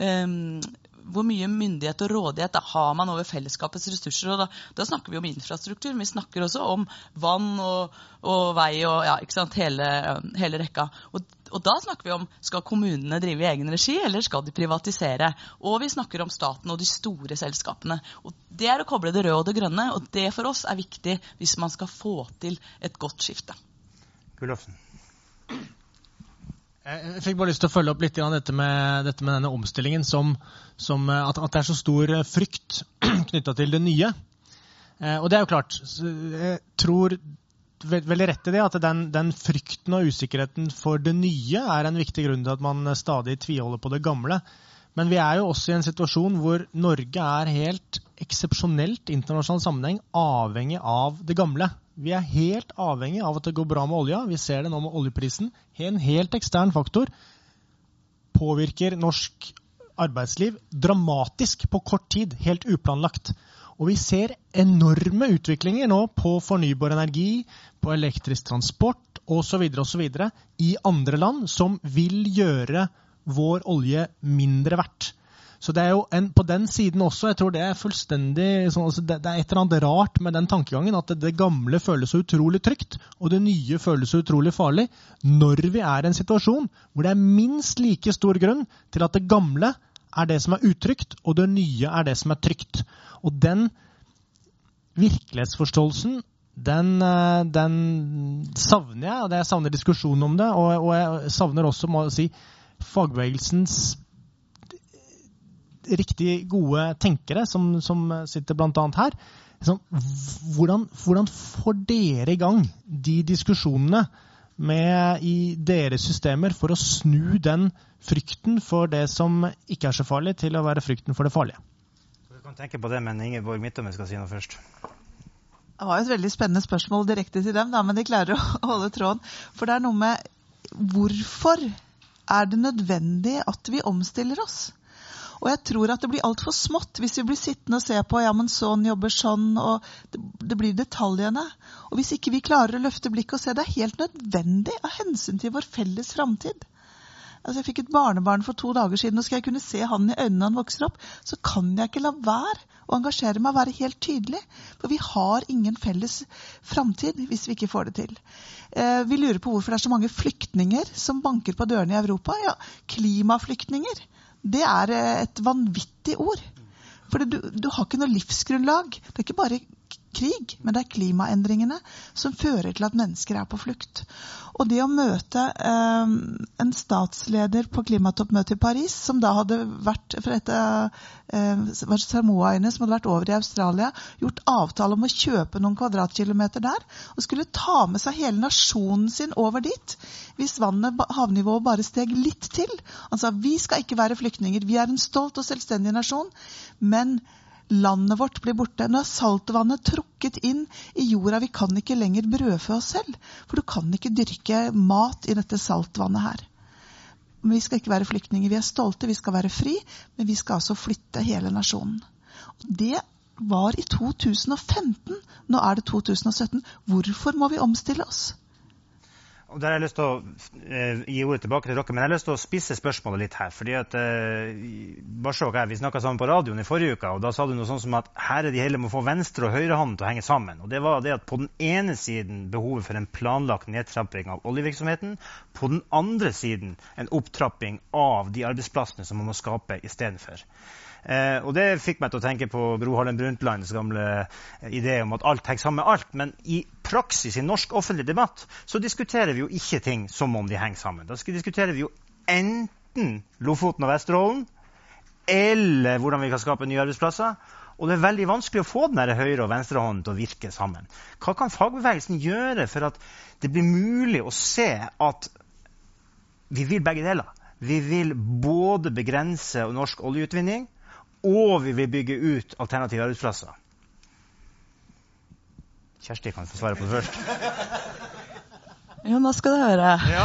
Um, hvor mye myndighet og rådighet da har man over fellesskapets ressurser, og da, da snakker vi om infrastruktur, men vi snakker også om vann og, og vei og ja, ikke sant, hele, hele rekka. Og, og da snakker vi om, skal kommunene drive i egen regi, eller skal de privatisere? Og vi snakker om staten og de store selskapene. Og det er å koble det røde og det grønne, og det for oss er viktig hvis man skal få til et godt skifte. Gullofsen. Jeg fikk bare lyst til å følge opp litt grann dette med, dette med denne omstillingen, som, som at, at det er så stor frykt knyttet til det nye. Eh, og det er jo klart, jeg tror veldig rett i det, at den, den frykten og usikkerheten for det nye er en viktig grunn til at man stadig tviholder på det gamle. Men vi er jo også i en situasjon hvor Norge er helt eksepsjonelt internasjonal sammenheng avhengig av det gamle. Vi er helt avhengig av at det går bra med olja. Vi ser det nå med oljeprisen. En helt ekstern faktor påvirker norsk arbeidsliv dramatisk på kort tid, helt uplanlagt. Og vi ser enorme utviklinger nå på fornybar energi, på elektrisk transport og så videre og så videre i andre land som vil gjøre vår olje mindre verdt. Så det er jo en, på den siden også, jeg tror det er fullstendig, sånn, altså det, det er et eller annet rart med den tankegangen, at det, det gamle føles så utrolig trygt, og det nye føles så utrolig farlig, når vi er i en situasjon hvor det er minst like stor grunn til at det gamle er det som er utrygt, og det nye er det som er trygt. Og den virkelighetsforståelsen, den, den savner jeg, og det jeg savner diskusjon om det, og, og jeg savner også, må jeg si, fagbevegelsens riktig gode tenkere som, som sitter blant annet her. Så, hvordan, hvordan får dere i gang de diskusjonene med i deres systemer for å snu den frykten for det som ikke er så farlig til å være frykten for det farlige? Du kan tenke på det, men Ingeborg Midtømme skal si noe først. Det var et veldig spennende spørsmål direkte til dem, da, men de klarer å holde tråden. For det er noe med hvorfor er det nødvendig at vi omstiller oss? Og jeg tror at det blir alt for smått hvis vi blir sittende og se på, ja, men sånn jobber sånn, og det, det blir detaljene. Og hvis ikke vi klarer å løfte blikket og se, det er helt nødvendig av hensyn til vår felles fremtid. Altså, jeg fikk et barnebarn for to dager siden, og skal jeg kunne se han i øynene når han vokser opp, så kan jeg ikke la være å engasjere meg og være helt tydelig. For vi har ingen felles fremtid hvis vi ikke får det til. Eh, vi lurer på hvorfor det er så mange flyktninger som banker på dørene i Europa. Ja, klimaflyktninger. Det er et vanvittig ord. For du, du har ikke noe livsgrunnlag. Det er ikke bare krig, men det er klimaendringene som fører til at mennesker er på flukt. Og det å møte eh, en statsleder på klimatoppmøtet i Paris, som da hadde vært for et eh, var Samoaøyene som hadde vært over i Australia, gjort avtale om å kjøpe noen kvadratkilometer der, og skulle ta med seg hele nasjonen sin over dit, hvis vannet, havnivået bare steg litt til. Han sa, vi skal ikke være flyktninger, vi er en stolt og selvstendig nasjon, men landet vårt blir borte. Nå er saltvannet trukket inn i jorda. Vi kan ikke lenger brødfø oss selv, for du kan ikke dyrke mat i dette saltvannet her. Men vi skal ikke være flyktninger. Vi er stolte, vi skal være fri, men vi skal altså flytte hele nasjonen. Det var i to tusen og femten. Nå er det to tusen og sytten. Hvorfor må vi omstille oss? Og der har jeg lyst til å eh, gi ordet tilbake til dere, men jeg har lyst til å spisse spørsmålet litt her, fordi at eh, Barsok her, vi snakket sammen på radioen i forrige uke, og da sa du noe sånn som at her er de hele med å få venstre og høyrehånden til å henge sammen, og det var det at på den ene siden behovet for en planlagt nedtrapping av oljevirksomheten, på den andre siden en opptrapping av de arbeidsplassene som man må skape i stedet for. Eh, og det fikk meg til å tenke på Gro Harlem Brundtlands gamle idé om at alt henger sammen med alt, men i praksis i norsk offentlig debatt så diskuterer vi jo ikke ting som om de henger sammen. Da diskuterer vi jo enten Lofoten og Vesterålen, eller hvordan vi kan skape nye arbeidsplasser, og det er veldig vanskelig å få den der høyre- og venstrehånden til å virke sammen. Hva kan fagbevegelsen gjøre for at det blir mulig å se at vi vil begge deler? Vi vil både begrense norsk oljeutvinning, og vi vil bygge ut alternative arbeidsplasser. Kjersti kan få svare på det først. Jo, nå skal du høre. Ja.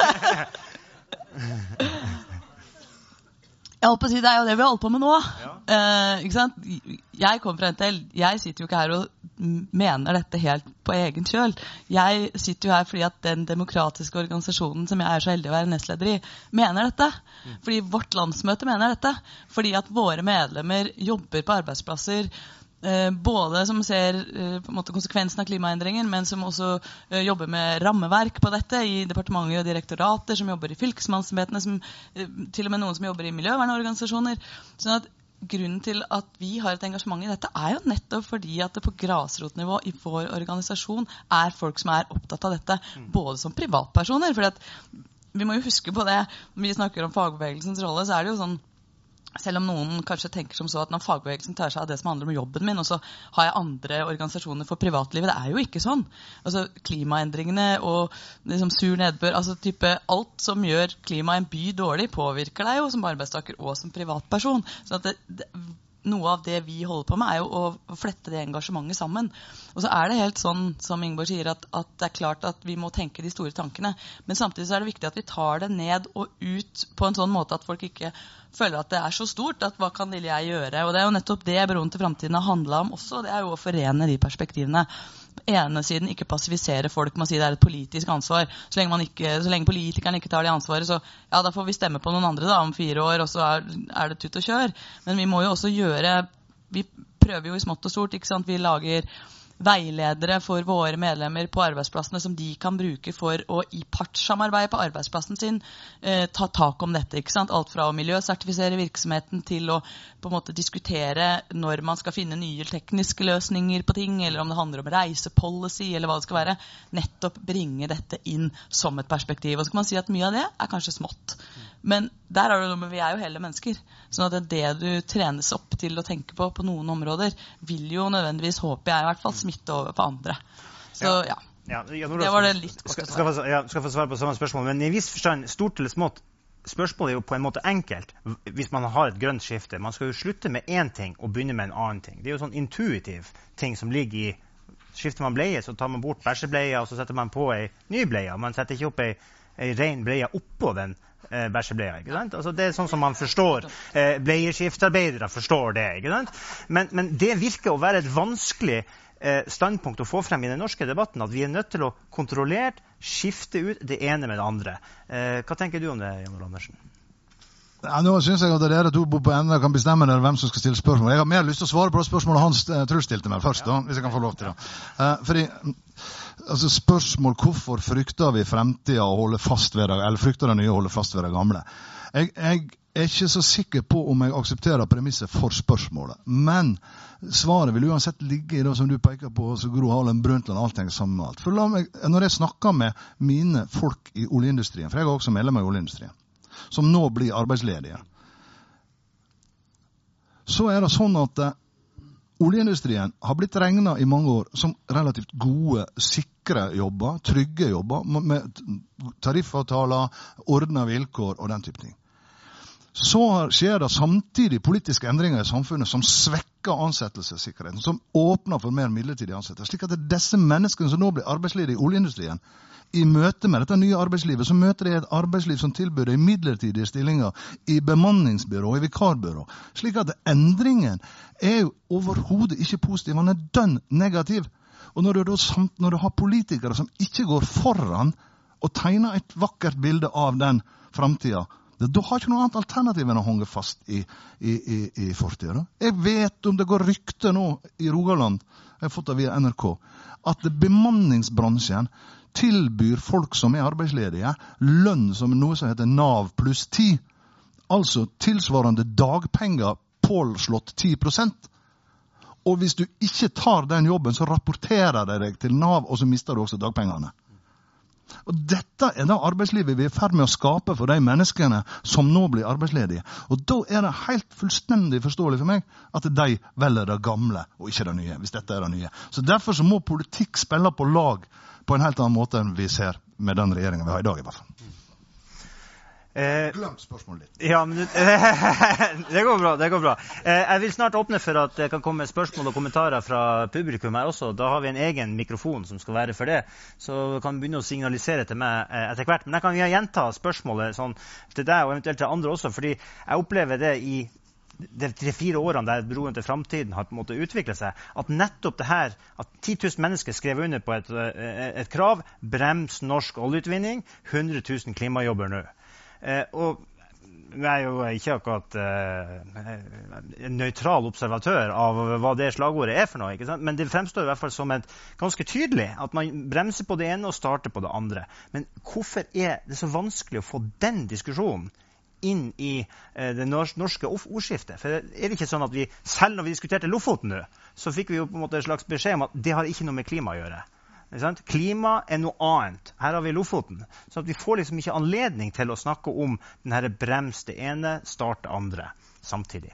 Jeg holdt på å si, det er jo det vi holder på med nå. Ja. Eh, ikke sant? Jeg kommer fra N T L. Jeg sitter jo ikke her og mener dette helt på egen kjøl. Jeg sitter jo her fordi at den demokratiske organisasjonen som jeg er så heldig å være nestleder i, mener dette. Fordi vårt landsmøte mener dette. Fordi at våre medlemmer jobber på arbeidsplasser, eh, både som ser eh, på en måte konsekvensen av klimaendringen, men som også eh, jobber med rammeverk på dette i departementer og direktorater, som jobber i fylkesmannsembetene, som eh, til og med noen som jobber i miljøvernorganisasjoner. Sånn at grunnen til at vi har et engasjement i dette er jo nettopp fordi at det på grasrotnivå i vår organisasjon er folk som er opptatt av dette, både som privatpersoner. For at vi må jo huske på det, når vi snakker om fagbevegelsens rolle, så er det jo sånn, selv om noen kanskje tenker som så at når fagbevegelsen tar seg av det som handler om jobben min, og så har jeg andre organisasjoner for privatlivet, det er jo ikke sånn. Altså klimaendringene og liksom sur nedbør, altså type alt som gjør klima i en by dårlig, påvirker deg jo som arbeidstaker og som privatperson. Så at det, det, noe av det vi holder på med er jo å, å flette det engasjementet sammen. Og så er det helt sånn, som Ingeborg sier, at, at det er klart at vi må tenke de store tankene, men samtidig så er det viktig at vi tar det ned og ut på en sånn måte at folk ikke føler at det er så stort, at hva kan lille jeg gjøre? Og det er jo nettopp det Broen til fremtiden har handlet om også, det er jo å forene de perspektivene. Ene siden ikke passivisere folk, man sier det er et politisk ansvar. Så lenge, man ikke, så lenge politikerne ikke tar det ansvaret, så ja, da får vi stemme på noen andre da, om fire år, og så er, er det tutt og kjør. Men vi må jo også gjøre, vi prøver jo i smått og stort, ikke sant? Vi lager veiledere for våre medlemmer på arbeidsplassene som de kan bruke for å i partssamarbeid på arbeidsplassen sin eh, ta tak om dette, ikke sant? Alt fra å miljøsertifisere virksomheten til å på en måte diskutere når man skal finne nye tekniske løsninger på ting, eller om det handler om reisepolicy, eller hva det skal være, nettopp bringe dette inn som et perspektiv. Og så kan man si at mye av det er kanskje smått. Men der er det noe med, vi er jo hele mennesker, sånn at det du trenes opp til å tenke på på noen områder, vil jo nødvendigvis, håper jeg i hvert fall, smitte over på andre. Så ja, ja, ja det var det litt kort skal, skal, få, ja, skal få svare på samme spørsmål, men i viss forstand, stort eller smått, spørsmålet er jo på en måte enkelt, hvis man har et grønt skifte. Man skal jo slutte med en ting og begynne med en annen ting. Det er jo sånn intuitiv ting som ligger i, skifter man bleie, så tar man bort bæsjebleia, og så setter man på en ny bleie. Man setter ikke opp en, en ren bleie oppå den eh, bæsjebleia, ikke sant? Altså, det er sånn som man forstår. Eh, bleieskiftarbeidere forstår det, ikke sant? Men, men det virker å være et vanskelig eh, standpunkt å få frem i den norske debatten, at vi er nødt til å kontrollert skifte ut det ene med det andre. Eh, hva tenker du om det, Jan Ole Andersen? Ja, nå synes jeg at dere to på N R kan bestemme dere hvem som skal stille spørsmål. Jeg har mer lyst til å svare på det spørsmålet Hans uh, Truls stilte meg først, da, hvis jeg kan få lov til det. Uh, fordi altså spørsmål, hvorfor frykter vi fremtiden å holde fast ved det, eller frykter det nye å holde fast ved det gamle? Jeg, jeg er ikke så sikker på om jeg aksepterer premisset for spørsmålet, men svaret vil uansett ligge i det som du peker på, så Gro Harlem Brundtland, alt henger sammen med alt. For la meg, når jeg snakker med mine folk i oljeindustrien, for jeg er også medlem i oljeindustrien, som nå blir arbeidsledige, så er det sånn at eh, oljeindustrien har blitt regnet i mange år som relativt gode, sikre jobber, trygge jobber, med tariffavtaler, ordnede vilkår og den type ting. Så skjer det samtidig politiske endringer i samfunnet som svekker ansettelsessikkerheten, som åpner for mer midlertidig ansettelse. Slik at det er disse menneskene som nå blir arbeidsledige i oljeindustrien, i møte med dette nye arbeidslivet, så møter de et arbeidsliv som tilbyr de midlertidige stillinger i bemanningsbyrå og i vikarbyrå. Slik at endringen er jo overhodet ikke positiv, man er dønn negativ. Og når du, da, når du har politikere som ikke går foran og tegner et vakkert bilde av den fremtiden, da har ikke noe annet alternativ enn å honge fast i, i, i, i fortiden. Jeg vet om det går rykte nå i Rogaland, jeg har fått det via N R K, at bemanningsbransjen tilbyr folk som er arbeidsledige lønn som noe som heter NAV pluss ti, altså tilsvarende dagpenger påslått ti prosent. Og hvis du ikke tar den jobben, så rapporterer de deg til NAV, og så mister du også dagpengene. Og dette er det arbeidslivet vi er i ferd med å skape for de menneskene som nå blir arbeidsledige. Og da er det helt fullstendig forståelig for meg at de velger det gamle og ikke det nye, hvis dette er det nye. Så derfor så må politikk spille på lag på en helt annen måte enn vi ser med den regjeringen vi har i dag i hvert fall. Eh, Glemt spørsmålet litt. Ja, men det går bra, det går bra. Eh, jeg vil snart åpne for at det kan komme spørsmål og kommentarer fra publikum her også. Da har vi en egen mikrofon som skal være for det, så kan begynne å signalisere til meg eh, etter hvert. Men jeg kan gjenta spørsmålet sånn, til deg og eventuelt til andre også, fordi jeg opplever det i de tre-fire årene der broen til fremtiden har på en måte utviklet seg, at nettopp det her, at ti tusen mennesker skrev under på et, et krav, brems norsk oljeutvinning, hundre tusen klimajobber nå. Eh, og jeg er jo ikke akkurat eh, en nøytral observatør av hva det slagordet er for noe, ikke sant? Men det fremstår i hvert fall som et ganske tydelig at man bremser på det ene og starter på det andre. Men hvorfor er det så vanskelig å få den diskusjonen inn i eh, det norske ordskiftet? For er det ikke sånn at vi, selv når vi diskuterte Lofoten nå, så fikk vi jo på en måte en slags beskjed om at det har ikke noe med klima å gjøre. Klima er noe annet. Her har vi Lofoten. Så at vi får liksom ikke anledning til å snakke om denne brems det ene, start det andre samtidig.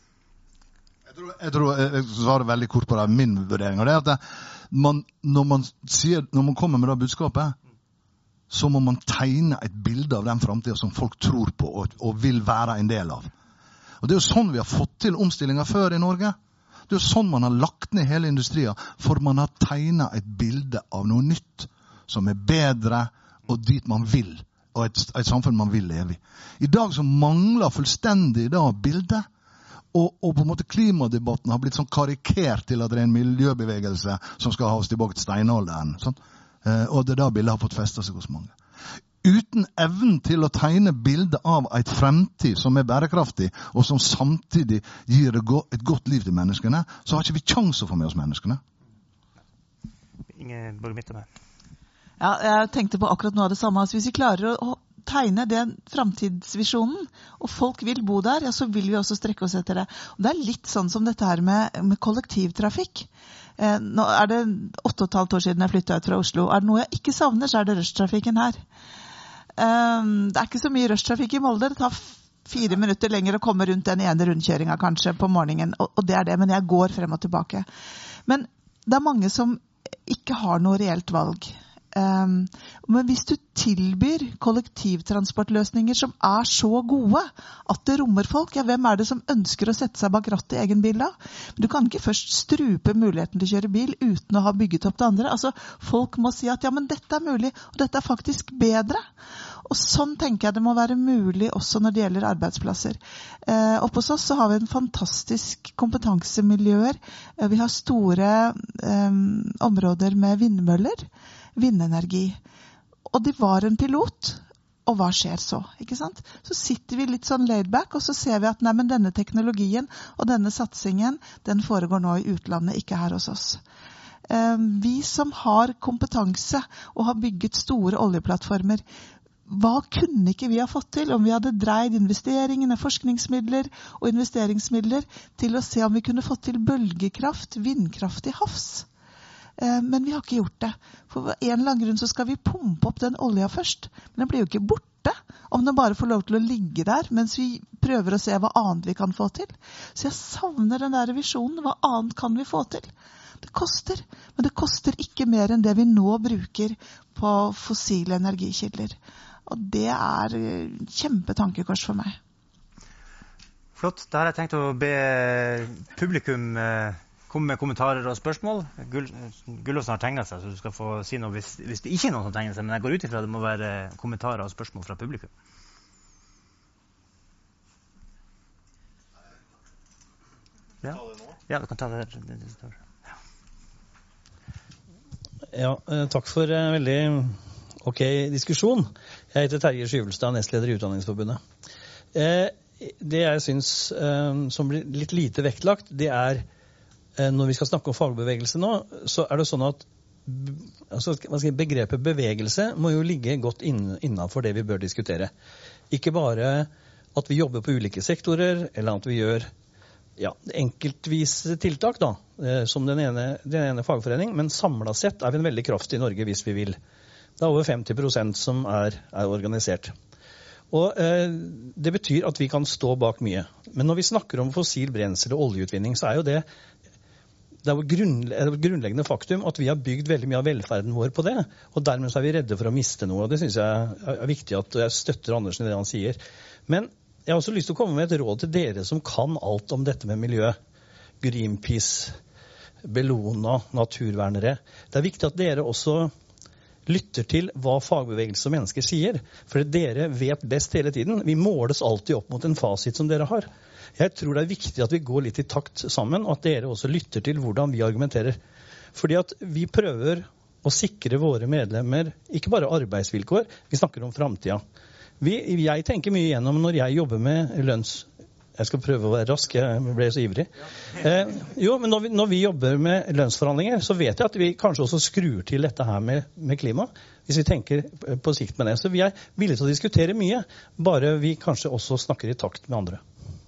Jeg tror, jeg tror jeg svarer veldig kort på det, min vurdering. Og det er at det, man, når, man sier, når man kommer med det budskapet, så må man tegne et bilde av den fremtiden som folk tror på og, og vil være en del av. Og det er jo sånn vi har fått til omstillinger før i Norge. Det er jo sånn man har lagt ned hele industrien, for man har tegnet et bilde av noe nytt, som er bedre og dit man vil, og et, et samfunn man vil leve i. I dag så mangler fullstendig da bildet, og, og på en måte klimadebatten har blitt sånn karikert til at det er en miljøbevegelse som skal ha oss tilbake til steinalderen. Sånn? Eh, og det da bildet har fått festet seg hos mange. Uten evnen til å tegne bilde av et fremtid som er bærekraftig, og som samtidig gir et godt liv til menneskene, så har ikke vi kjangs å få med oss menneskene. Ingeborg Midtøy. Ja, jeg tenkte på akkurat noe av det samme. Altså, hvis vi klarer å tegne den fremtidsvisjonen, og folk vil bo der, ja, så vil vi også strekke oss etter det. Og det er litt sånn som dette her med, med kollektivtrafikk. Eh, nå er det åtte og et halvt år siden jeg flyttet ut fra Oslo. Er det noe jeg ikke savner, så er det rushtrafikken her. Um, det er ikke så mye rushtrafikk i Molde. Det tar fire minutter lenger å komme rundt den ene rundkjøringen kanskje på morgenen, og, og det er det, men jeg går frem og tilbake. Men det er mange som ikke har noe reelt valg. Um, men hvis du tilbyr kollektivtransportløsninger som er så gode at det rommer folk, ja, hvem er det som ønsker å sette seg bak rattet i egen bil da? Du kan ikke først strupe muligheten til å kjøre bil uten å ha bygget opp det andre. Altså, folk må si at ja, men dette er mulig, og dette er faktisk bedre. Og sånn tenker jeg det må være mulig også når det gjelder arbeidsplasser. Eh, oppe hos oss så har vi en fantastisk kompetansemiljøer. Eh, vi har store eh, områder med vindmøller, vindenergi. Og det var en pilot, og hva skjer så? Ikke sant? Så sitter vi litt sånn laid back, og så ser vi at nei, men denne teknologien og denne satsingen, den foregår nå i utlandet, ikke her hos oss. Vi som har kompetanse og har bygget store oljeplattformer, hva kunne ikke vi ha fått til om vi hadde dreid investeringene, forskningsmidler og investeringsmidler til å se om vi kunne fått til bølgekraft, vindkraft i havs? Men vi har ikke gjort det. For en eller annen grunn så skal vi pumpe opp den olja først. Men den blir jo ikke borte om den bare får lov til å ligge der, mens vi prøver å se hva annet vi kan få til. Så jeg savner den der visjonen. Hva annet kan vi få til? Det koster, men det koster ikke mer enn det vi nå bruker på fossile energikilder. Og det er kjempetankekors for meg. Flott. Da har jeg tenkt å be publikum komme med kommentarer og spørsmål. Gullåsen har tegnet seg, så du skal få si noe hvis, hvis det ikke er noen som tegner seg, men jeg går ut ifra at det må være kommentarer og spørsmål fra publikum. Ja, ja du kan ta det der. Ja, takk for en veldig ok diskusjon. Jeg heter Terje Skyvelstad, nestleder i Utdanningsforbundet. Det jeg synes som blir litt lite vektlagt, det er når vi skal snakke om fagbevegelse nå, så er det sånn at altså, begrepet bevegelse må jo ligge godt innenfor det vi bør diskutere. Ikke bare at vi jobber på ulike sektorer, eller at vi gjør ja, enkeltvis tiltak da, som den ene, den ene fagforening, men samlet sett er vi en veldig kraft i Norge hvis vi vil. Det er over femti prosent som er, er organisert. Og eh, det betyr at vi kan stå bak mye. Men når vi snakker om fossil brensel og oljeutvinning, så er jo det, det er jo grunn, er et grunnleggende faktum at vi har bygd veldig mye av velferden vår på det, og dermed så er vi redde for å miste noe, og det synes jeg er viktig at jeg støtter Andersen i det han sier. Men jeg har også lyst til å komme med et råd til dere som kan alt om dette med miljø. Greenpeace, Bellona, naturvernere. Det er viktig at dere også lytter til hva fagbevegelse og mennesker sier. For dere vet best hele tiden. Vi måles alltid opp mot en fasit som dere har. Jeg tror det er viktig at vi går litt i takt sammen, og at dere også lytter til hvordan vi argumenterer. Fordi at vi prøver å sikre våre medlemmer, ikke bare arbeidsvilkår, vi snakker om fremtiden. Vi, jeg tenker mye igjennom når jeg jobber med lønns... Jeg skal prøve å være rask, jeg ble så ivrig. Eh, jo, men når vi, når vi jobber med lønnsforhandlinger, så vet jeg at vi kanskje også skrur til dette her med, med klima, hvis vi tenker på sikt med det. Så vi er villige til å diskutere mye, bare vi kanskje også snakker i takt med andre.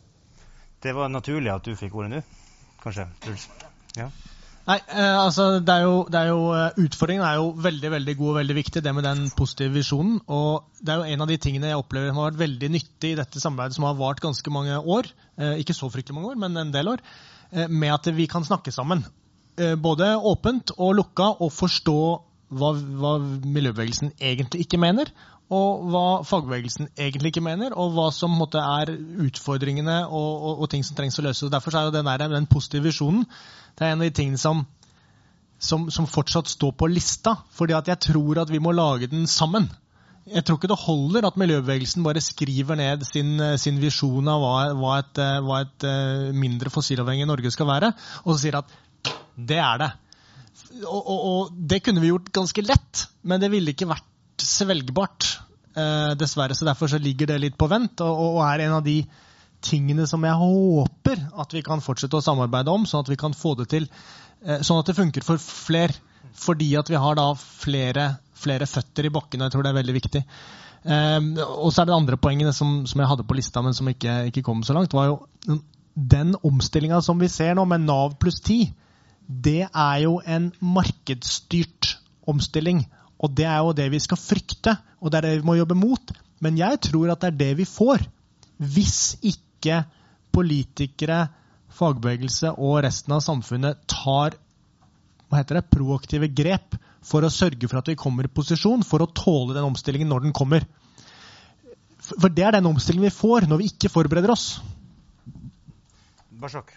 Det var naturlig at du fikk ordet nå, kanskje, Truls? Ja. Nei, eh, altså det er jo, det er jo, utfordringen er jo veldig, veldig god og veldig viktig, det med den positive visjonen, og det er jo en av de tingene jeg opplever som har vært veldig nyttig i dette samarbeidet som har vart ganske mange år, eh, ikke så fryktelig mange år, men en del år, eh, med at vi kan snakke sammen, eh, både åpent og lukka, og forstå hva, hva miljøbevegelsen egentlig ikke mener, og hva fagbevegelsen egentlig ikke mener, og hva som måtte, er utfordringene og, og, og ting som trengs å løse. Og derfor er jo den, der, den positive visjonen, det er en av de tingene som, som, som fortsatt står på lista, fordi at jeg tror at vi må lage den sammen. Jeg tror ikke det holder at miljøbevegelsen bare skriver ned sin, sin visjon av hva, hva, et, hva et mindre fossilavhengig Norge skal være, og så sier at det er det. Og, og, og det kunne vi gjort ganske lett, men det ville ikke vært svelgbart, eh, dessverre, så derfor så ligger det litt på vent, og, og er en av de tingene som jeg håper at vi kan fortsette å samarbeide om, sånn at vi kan få det til, eh, sånn at det funker for flere, fordi at vi har da flere, flere føtter i bakken, og jeg tror det er veldig viktig. Eh, og så er det andre poengene som, som jeg hadde på lista, men som ikke, ikke kom så langt, var jo den omstillingen som vi ser nå med Nav pluss ti, det er jo en markedsstyrt omstilling, og det er jo det vi skal frykte, og det er det vi må jobbe mot. Men jeg tror at det er det vi får, hvis ikke politikere, fagbevegelse og resten av samfunnet tar, hva heter det, proaktive grep for å sørge for at vi kommer i posisjon, for å tåle den omstillingen når den kommer. For det er den omstillingen vi får når vi ikke forbereder oss. Barsok.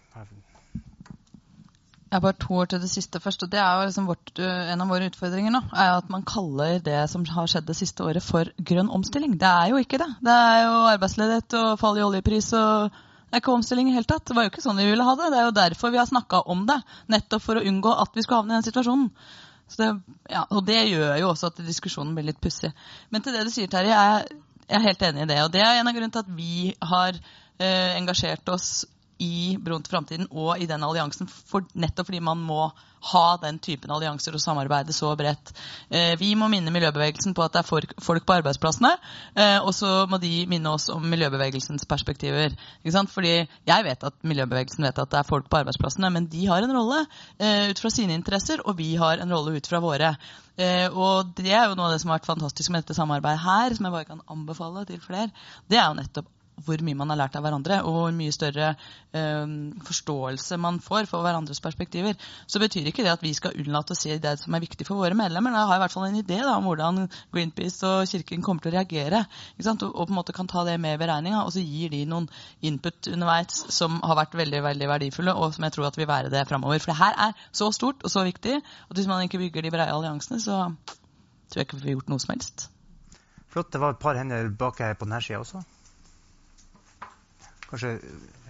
Jeg har bare to år til det siste først, og det er jo liksom vårt, en av våre utfordringer nå, er at man kaller det som har skjedd det siste året for grønn omstilling. Det er jo ikke det. Det er jo arbeidsledighet og fall i oljepris, og det er ikke omstilling i hele tatt. Det var jo ikke sånn vi ville ha det. Det er jo derfor vi har snakket om det, nettopp for å unngå at vi skal havne i den situasjonen. Så det, ja, og det gjør jo også at diskusjonen blir litt pussig. Men til det du sier, Terje, jeg, jeg er helt enig i det, og det er en av grunnen til at vi har eh, engasjert oss i Broen til Fremtiden og i den alliansen, for, nettopp fordi man må ha den typen allianser og samarbeide så bredt. Eh, vi må minne miljøbevegelsen på at det er folk, folk på arbeidsplassene, eh, og så må de minne oss om miljøbevegelsens perspektiver. Ikke sant? Fordi jeg vet at miljøbevegelsen vet at det er folk på arbeidsplassene, men de har en rolle eh, ut fra sine interesser, og vi har en rolle ut fra våre. Eh, og det er jo noe av det som har vært fantastisk med dette samarbeidet her, som jeg bare kan anbefale til flere. Det er jo nettopp hvor mye man har lært av hverandre, og hvor mye større eh, forståelse man får for hverandres perspektiver. Så betyr ikke det at vi skal unnlate å si det som er viktig for våre medlemmer. Jeg har i hvert fall en idé da, om hvordan Greenpeace og Kirken kommer til å reagere, ikke sant? Og, og på en måte kan ta det med i beregninga, og så gir de noen input underveis som har vært veldig, veldig verdifulle, og som jeg tror at vil være det fremover. For det her er så stort og så viktig, at hvis man ikke bygger de brede alliansene, så tror jeg ikke vi har gjort noe som helst. Flott, det var et par hender bak her på denne siden også. Kanskje, ja.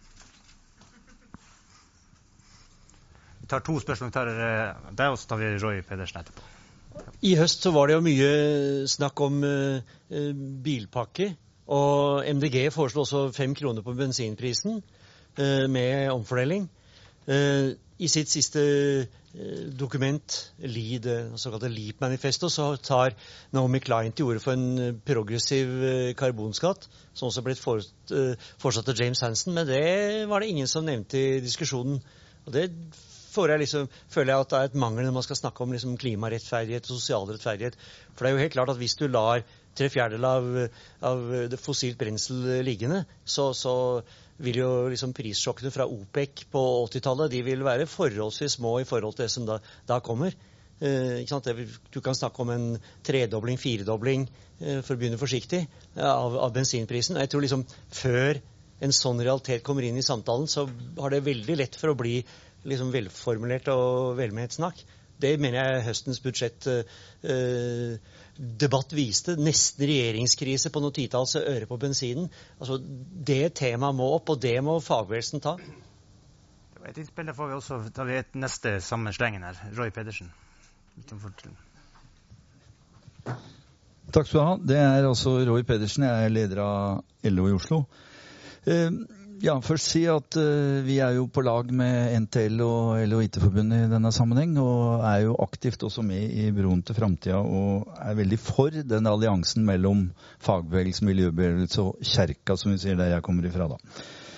Vi tar to spørsmål. Vi tar det, og så tar vi Roy Pedersen etterpå. I høst så var det jo mye snakk om uh, bilpakker, og M D G foreslo også fem kroner på bensinprisen uh, med omfordeling. Uh, I sitt siste uh, dokument, LEAD, det såkalte LEAP-manifesto, så tar Naomi Klein til orde for en progressiv uh, karbonskatt, som også ble foreslått, uh, foreslått av James Hansen, men det var det ingen som nevnte i diskusjonen. Og det får jeg liksom, føler jeg at det er et mangel når man skal snakke om liksom, klimarettferdighet og sosial rettferdighet. For det er jo helt klart at hvis du lar tre fjerdedeler av, av det fossilt brensel liggende, så, så vil jo liksom prissjokkene fra OPEC på åttitallet, de vil være forholdsvis små i forhold til det som da, da kommer. Eh, ikke sant? Du kan snakke om en tredobling, firedobling, eh, for å begynne forsiktig, av, av bensinprisen. Jeg tror liksom før en sånn realitet kommer inn i samtalen, så har det veldig lett for å bli liksom velformulert og velmentsnakk. Det mener jeg høstens budsjett eh, debatt viste. Nesten regjeringskrise på noen titalls øre på bensinen. Altså, det temaet må opp, og det må fagbevegelsen ta. Det var et innspill, det får vi også ta ved et neste samme slengen her. Roy Pedersen. Takk skal du ha. Det er altså Roy Pedersen. Jeg er leder av L O i Oslo. Eh, Ja, først si at uh, vi er jo på lag med N T L og L O I T-forbundet i denne sammenheng, og er jo aktivt også med i Broen til Fremtiden, og er veldig for den alliansen mellom fagbevegelse, miljøbevegelse og kjerka, som vi sier der jeg kommer ifra da.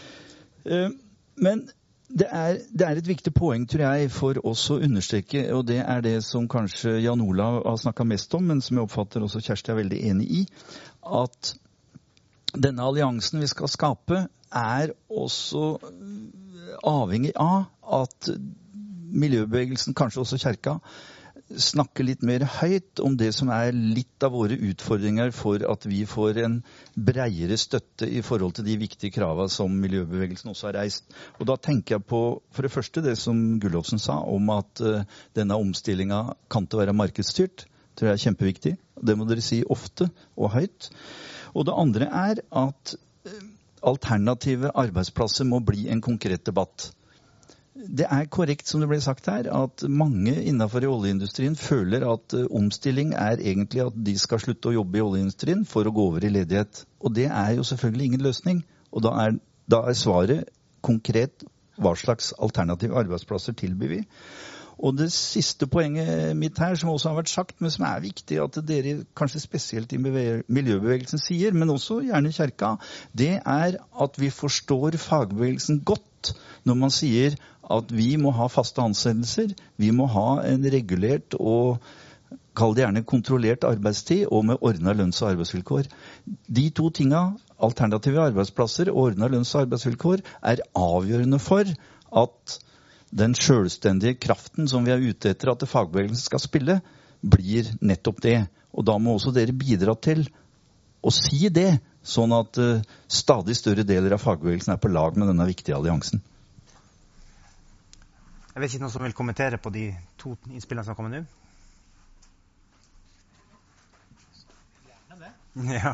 Uh, men det er, det er et viktig poeng, tror jeg, for oss å understreke, og det er det som kanskje Jan Olav har snakket mest om, men som jeg oppfatter også Kjersti er veldig enig i, at denne alliansen vi skal skape er også avhengig av at miljøbevegelsen, kanskje også kjerka, snakker litt mer høyt om det som er litt av våre utfordringer for at vi får en bredere støtte i forhold til de viktige kravene som miljøbevegelsen også har reist. Og da tenker jeg på for det første det som Gullofsen sa om at uh, denne omstillingen kan til å være markedsstyrt. Det tror jeg er kjempeviktig. Det må dere si ofte og høyt. Og det andre er at uh, alternative arbeidsplasser må bli en konkret debatt. Det er korrekt som det ble sagt her, at mange innenfor i oljeindustrien føler at uh, omstilling er egentlig at de skal slutte å jobbe i oljeindustrien for å gå over i ledighet. Og det er jo selvfølgelig ingen løsning. Og da er, da er svaret konkret hva slags alternative arbeidsplasser tilbyr vi. Og det siste poenget mitt her, som også har vært sagt, men som er viktig at dere kanskje spesielt i miljøbevegelsen sier, men også gjerne kjerka, det er at vi forstår fagbevegelsen godt når man sier at vi må ha faste ansettelser, vi må ha en regulert og kall det gjerne kontrollert arbeidstid og med ordnet lønns- og arbeidsvilkår. De to tinga, alternative arbeidsplasser og ordnet lønns- og arbeidsvilkår, er avgjørende for at den selvstendige kraften som vi er ute etter at fagbevegelsen skal spille, blir nettopp det. Og da må også dere bidra til å si det, sånn at uh, stadig større deler av fagbevegelsen er på lag med denne viktige alliansen. Jeg vet ikke noen som vil kommentere på de to innspillene som kommer nå? Ja.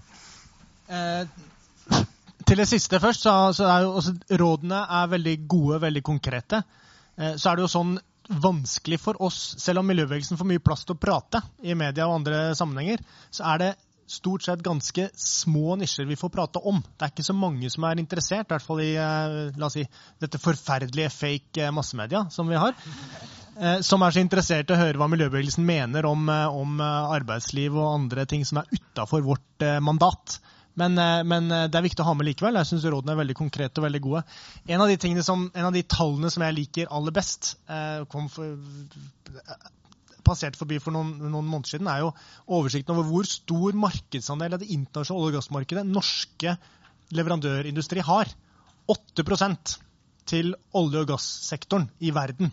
Eh, til det siste først, så, så er jo også rådene er veldig gode, veldig konkrete. Eh, så er det jo sånn vanskelig for oss, selv om miljøbevegelsen får mye plass til å prate i media og andre sammenhenger, så er det stort sett ganske små nisjer vi får prate om. Det er ikke så mange som er interessert, i hvert fall i la oss si, dette forferdelige fake massemedia som vi har, som er så interessert i å høre hva miljøbevegelsen mener om, om arbeidsliv og andre ting som er utenfor vårt mandat. Men, men det er viktig å ha med likevel. Jeg synes rådene er veldig konkrete og veldig gode. En av de, tingene som, en av de tallene som jeg liker aller best, kom for, passert forbi for noen, noen måneder siden, er jo oversikten over hvor stor markedsandel av det internasjonale olje- og gassmarkedet norske leverandørindustri har. åtte prosent til olje- og gassektoren i verden.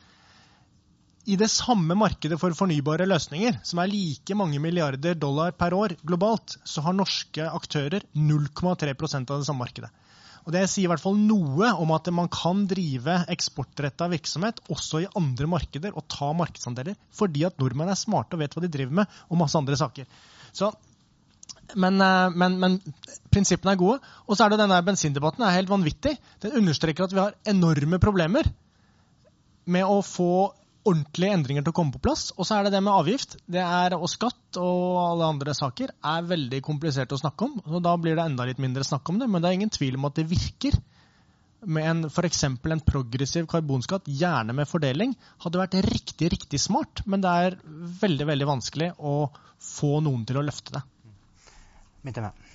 I det samme markedet for fornybare løsninger, som er like mange milliarder dollar per år globalt, så har norske aktører null komma tre prosent av det samme markedet. Og det sier i hvert fall noe om at man kan drive eksportrettet virksomhet også i andre markeder og ta markedsandeler, fordi at nordmenn er smarte og vet hva de driver med, og masse andre saker. Så, men, men, men prinsippene er gode. Og så er det denne bensindebatten er helt vanvittig. Den understreker at vi har enorme problemer med å få ordentlige endringer til å komme på plass, og så er det det med avgift, det er, og skatt og alle andre saker er veldig komplisert å snakke om, og da blir det enda litt mindre snakk om det, men det er ingen tvil om at det virker. Med en, for eksempel en progressiv karbonskatt, gjerne med fordeling, hadde vært riktig, riktig smart, men det er veldig, veldig vanskelig å få noen til å løfte det. Mitt er med.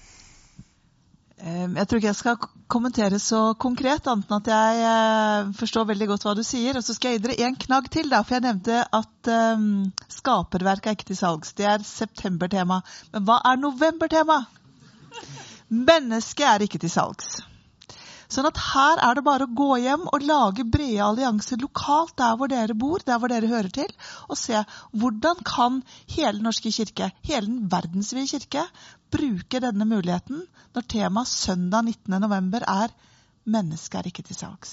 Jeg tror ikke jeg skal kommentere så konkret, annet enn at jeg forstår veldig godt hva du sier. Og så skal jeg gi dere en knagg til, da, for jeg nevnte at um, skaperverk er ikke til salgs. Det er september-tema. Men hva er november-tema? Mennesket er ikke til salgs. Sånn at her er det bare å gå hjem og lage brede allianser lokalt der hvor dere bor, der hvor dere hører til, og se hvordan kan hele Norske kirke, hele den verdensvide kirke, bruke denne muligheten når temaet søndag nittende november er «Mennesket er ikke til salgs».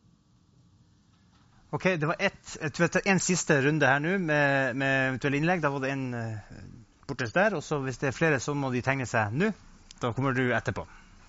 Ok, det var ett, jeg tror jeg tar en siste runde her nå med, med eventuelle innlegg. Da var det en uh, bortes der, og så hvis det er flere så må de tegne seg nå. Da kommer du etterpå.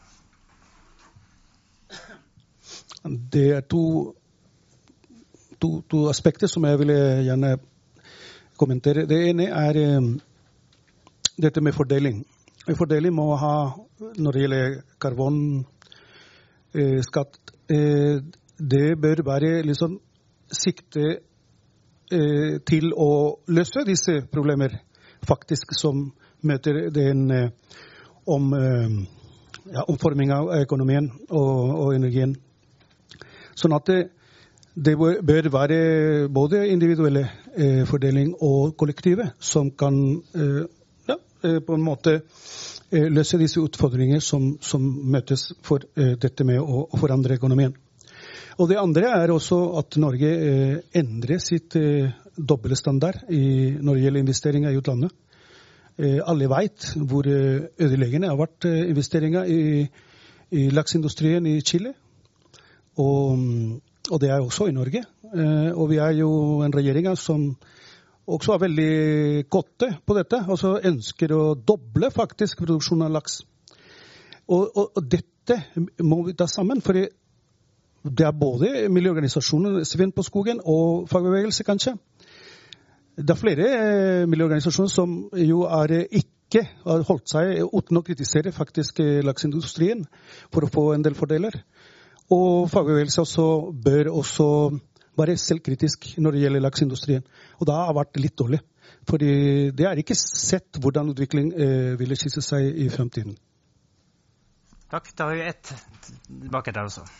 Det er to, to, to aspekter som jeg vil gjerne kommentere. Det ene er um, dette med fordeling. Fordeling må ha, når det gjelder karbonskatt, eh, eh, det bør være liksom sikte eh, til å løse disse problemer, faktisk, som møter den eh, om, eh, ja, omforming av økonomien og, og energien. Sånn at det, det bør være både individuelle eh, fordeling og kollektive som kan eh, ja, eh, på en måte eh, løse disse utfordringer som, som møtes for eh, dette med å, å forandre økonomien. Og det andre er også at Norge eh, endrer sitt eh, doble standard i, når det gjelder investeringer i utlandet. Eh, alle vet hvor eh, ødeleggende har vært eh, investeringer i, i laksindustrien i Chile. Og, og det er også i Norge. Eh, og vi er jo en regjering som også er veldig godt på dette, og så ønsker å doble faktisk produksjonen av laks. Og, og, og dette må vi ta sammen, for det er både miljøorganisasjoner, Svinn på skogen, og fagbevegelse kanskje. Det er flere eh, miljøorganisasjoner som jo er ikke har holdt seg uten å kritisere faktisk laksindustrien for å få en del fordeler. Og fagbevegelse også bør også være selvkritisk når det gjelder laksindustrien. Og det har vært litt dårlig, fordi det er ikke sett hvordan utvikling eh, vil skisse seg i fremtiden. Takk, da har vi ett tilbake der også.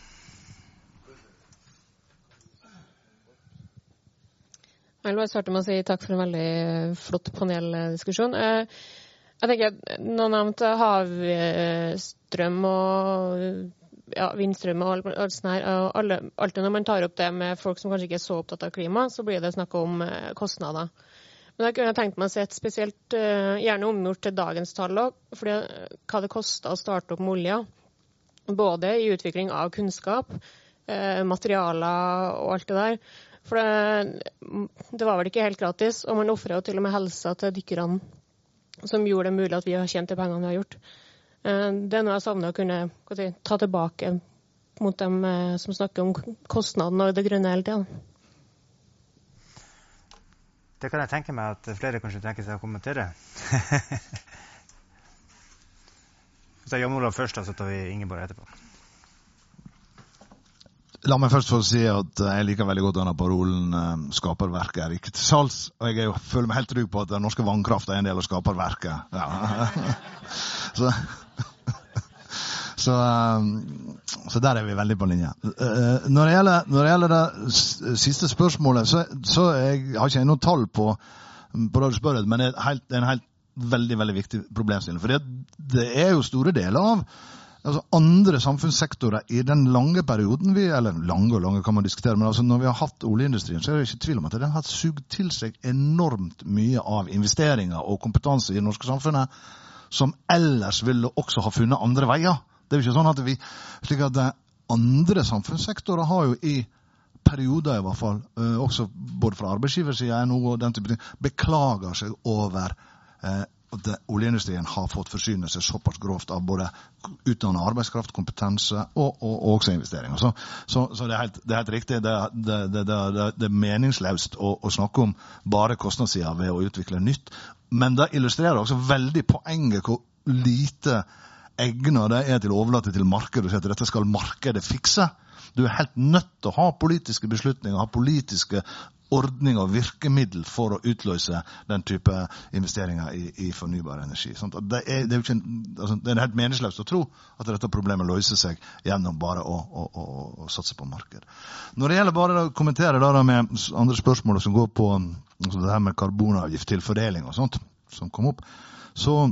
Jeg vil bare starte med å si takk for en veldig flott paneldiskusjon. Jeg tenker at noen nevnte havstrøm og ja, vindstrøm og alt sånt her. Og alle, alltid når man tar opp det med folk som kanskje ikke er så opptatt av klima, så blir det snakk om kostnader. Men jeg kunne tenkt meg å se et spesielt, gjerne omgjort til dagens tall også, fordi hva det kostet å starte opp med olje, både i utvikling av kunnskap, materialer og alt det der. For det, det var vel ikke helt gratis, og man offret jo til og med helsa til dykkerne, som gjorde det mulig at vi har tjent de pengene vi har gjort. Det er noe jeg savner å kunne si, ta tilbake mot dem som snakker om kostnaden og det grønne hele tiden. Det kan jeg tenke meg at flere kanskje tenker seg å kommentere. Så Jan Olav først, så tar vi Ingeborg etterpå. La meg først få si at jeg liker veldig godt denne parolen uh, skaperverket er ikke til salgs, og jeg er jo, føler meg helt trygg på at den norske vannkraft er en del av skaperverket. Ja. så, så, um, så der er vi veldig på linje. Uh, når, det gjelder, når det gjelder det siste spørsmålet, så, så jeg har ikke jeg noe tall på, på det du spør, men det er, helt, det er en helt veldig, veldig viktig problemstilling. For det, det er jo store deler av altså andre samfunnssektorer i den lange perioden vi, eller lange og lange kan man diskutere, men altså når vi har hatt oljeindustrien, så er det ikke tvil om at den har sugd til seg enormt mye av investeringer og kompetanse i det norske samfunnet, som ellers ville også ha funnet andre veier. Det er jo ikke sånn at vi, slik at andre samfunnssektorer har jo i perioder i hvert fall, også både fra arbeidsgiversiden og den type ting, beklager seg over eh, at oljeindustrien har fått forsyne seg såpass grovt av både utdannet arbeidskraft, kompetanse og, og, og også investeringer. Så, så, så det, er helt, det er helt riktig. Det, det, det, det, det er meningsløst å, å snakke om bare kostnadssiden ved å utvikle nytt. Men det illustrerer også veldig poenget hvor lite egnet det er til å overlate til markedet og si at dette skal markedet fikse. Du er helt nødt til å ha politiske beslutninger, ha politiske ordning og virkemiddel for å utløse den type investeringer i, i fornybar energi. Sånn, det, er, det, er ikke en, altså, det er helt meningsløst å tro at dette problemet løser seg gjennom bare å, å, å, å satse på marked. Når det gjelder bare å kommentere da, med andre spørsmål som går på altså, det her med karbonavgift til fordeling og sånt, som kom opp, så,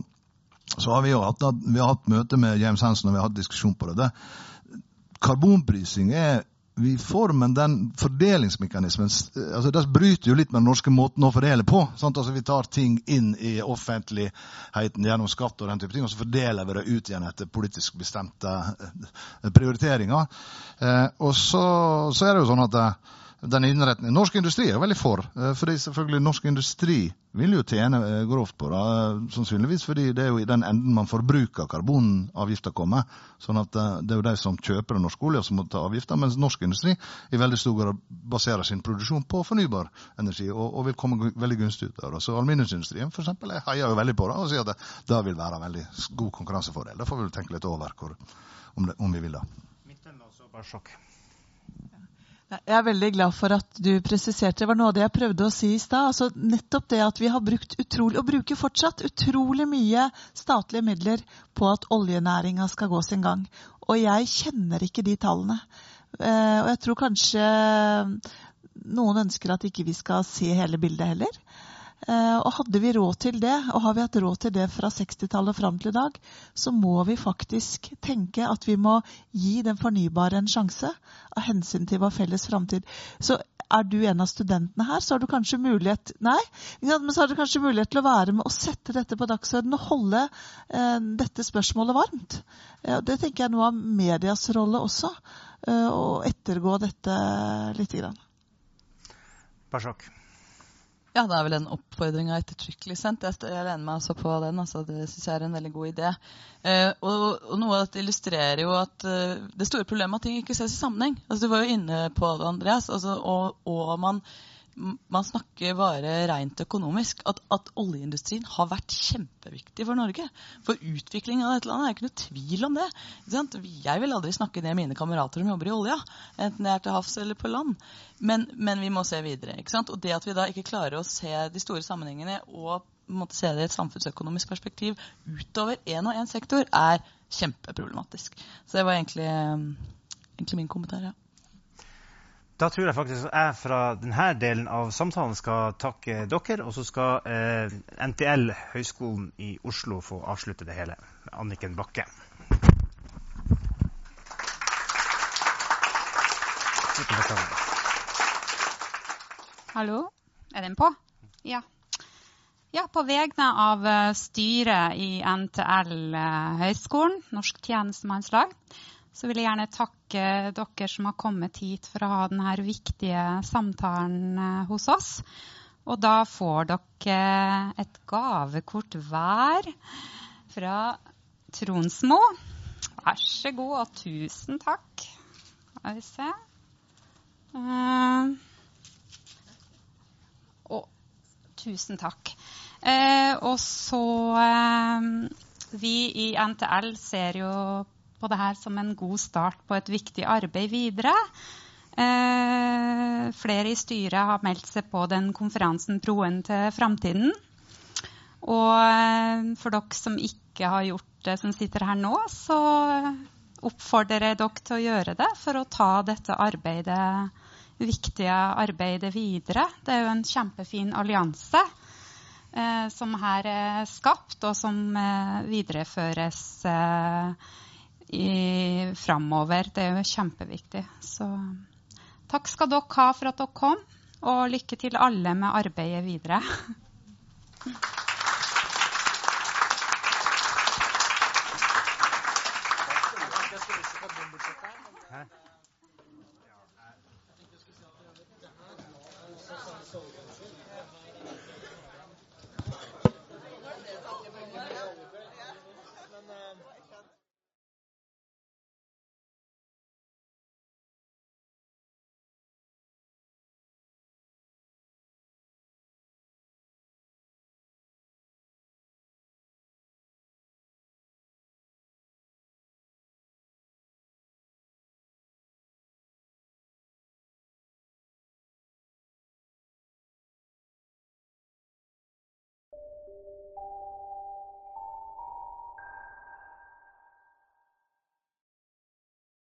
så har vi jo hatt, vi har hatt møte med James Hansen og vi har hatt diskusjon på det. det karbonprising er vi får, men den fordelingsmekanismen, altså det bryter jo litt med den norske måten å fordele på. Sant? Altså vi tar ting inn i offentligheten gjennom skatt og den type ting, og så fordeler vi det ut igjen etter politisk bestemte prioriteringer. Eh, og så, så er det jo sånn at den innretningen, norsk industri er veldig for, fordi selvfølgelig norsk industri vil jo tjene grovt på det, sannsynligvis, fordi det er jo i den enden man forbruker karbonavgifter kommer, sånn at det er jo de som kjøper den norske olje som må ta avgifter, mens norsk industri i veldig stor grad baserer sin produksjon på fornybar energi, og, og vil komme veldig gunstig ut av det. Så aluminiumsindustrien for eksempel, jeg heier jo veldig på det, og sier at det, det vil være veldig god konkurransefordel. Da får vi tenke litt over hvor, om, det, om vi vil da. Midten og så bare sjokk. Jeg er veldig glad for at du presiserte. Det var noe av det jeg prøvde å si i sted. Altså, nettopp det at vi har brukt utrolig, og bruker fortsatt utrolig mye statlige midler på at oljenæringen skal gå sin gang. Og jeg kjenner ikke de tallene. Eh, og jeg tror kanskje noen ønsker at ikke vi skal se hele bildet heller. Eh, og hadde vi råd til det, og har vi hatt råd til det fra sekstitallet frem til i dag, så må vi faktisk tenke at vi må gi den fornybare en sjanse av hensyn til vår felles fremtid. Så er du en av studentene her, så har du kanskje mulighet, nei, men så har du kanskje mulighet til å være med og sette dette på dagsordenen og holde eh, dette spørsmålet varmt. Eh, det tenker jeg er noe av medias rolle også, eh, å ettergå dette litt grann. Barsjok. Ja, det er vel en oppfordring av ettertrykkelig sendt. Jeg, jeg lener meg altså på den. Altså, det synes jeg er en veldig god idé. Eh, og, og noe av dette illustrerer jo at uh, det store problemet at ting ikke ses i sammenheng. Altså, du var jo inne på det, Andreas. Altså, og, og man, man snakker bare rent økonomisk. At, at oljeindustrien har vært kjempeviktig for Norge. For utvikling av dette landet er ikke noe tvil om det. Ikke sant? Jeg vil aldri snakke ned mine kamerater som jobber i olja, enten det er til havs eller på land. Men, men vi må se videre, ikke sant? Og det at vi da ikke klarer å se de store sammenhengene og måtte se det i et samfunnsøkonomisk perspektiv utover en og en sektor, er kjempeproblematisk. Så det var egentlig, egentlig min kommentar, ja. Da tror jeg faktisk at jeg fra denne delen av samtalen skal takke dere, og så skal eh, N T L Høgskolen i Oslo få avslutte det hele. Anniken Bakke. Hallo, er den på? Ja. Ja, på vegne av styret i N T L Høgskolen, Norsk Tjenestemannslag, så vil jeg gjerne takke dere som har kommet hit for å ha denne viktige samtalen hos oss. Og da får dere et gavekort hver fra Tronsmo. Vær så god, og tusen takk. Skal vi se. Uh, og tusen takk. Uh, og så uh, Vi i N T L ser jo på det her som en god start på et viktig arbeid videre. Eh, flere i styret har meldt seg på den konferansen Broen til Framtiden. Og eh, for dere som ikke har gjort det, som sitter her nå, så oppfordrer jeg dere til å gjøre det for å ta dette arbeidet, viktige arbeidet videre. Det er jo en kjempefin allianse eh, som her er skapt, og som eh, videreføres eh, i, fremover. Det er jo kjempeviktig. Så takk skal dere ha for at dere kom, og lykke til alle med arbeidet videre. Hæ?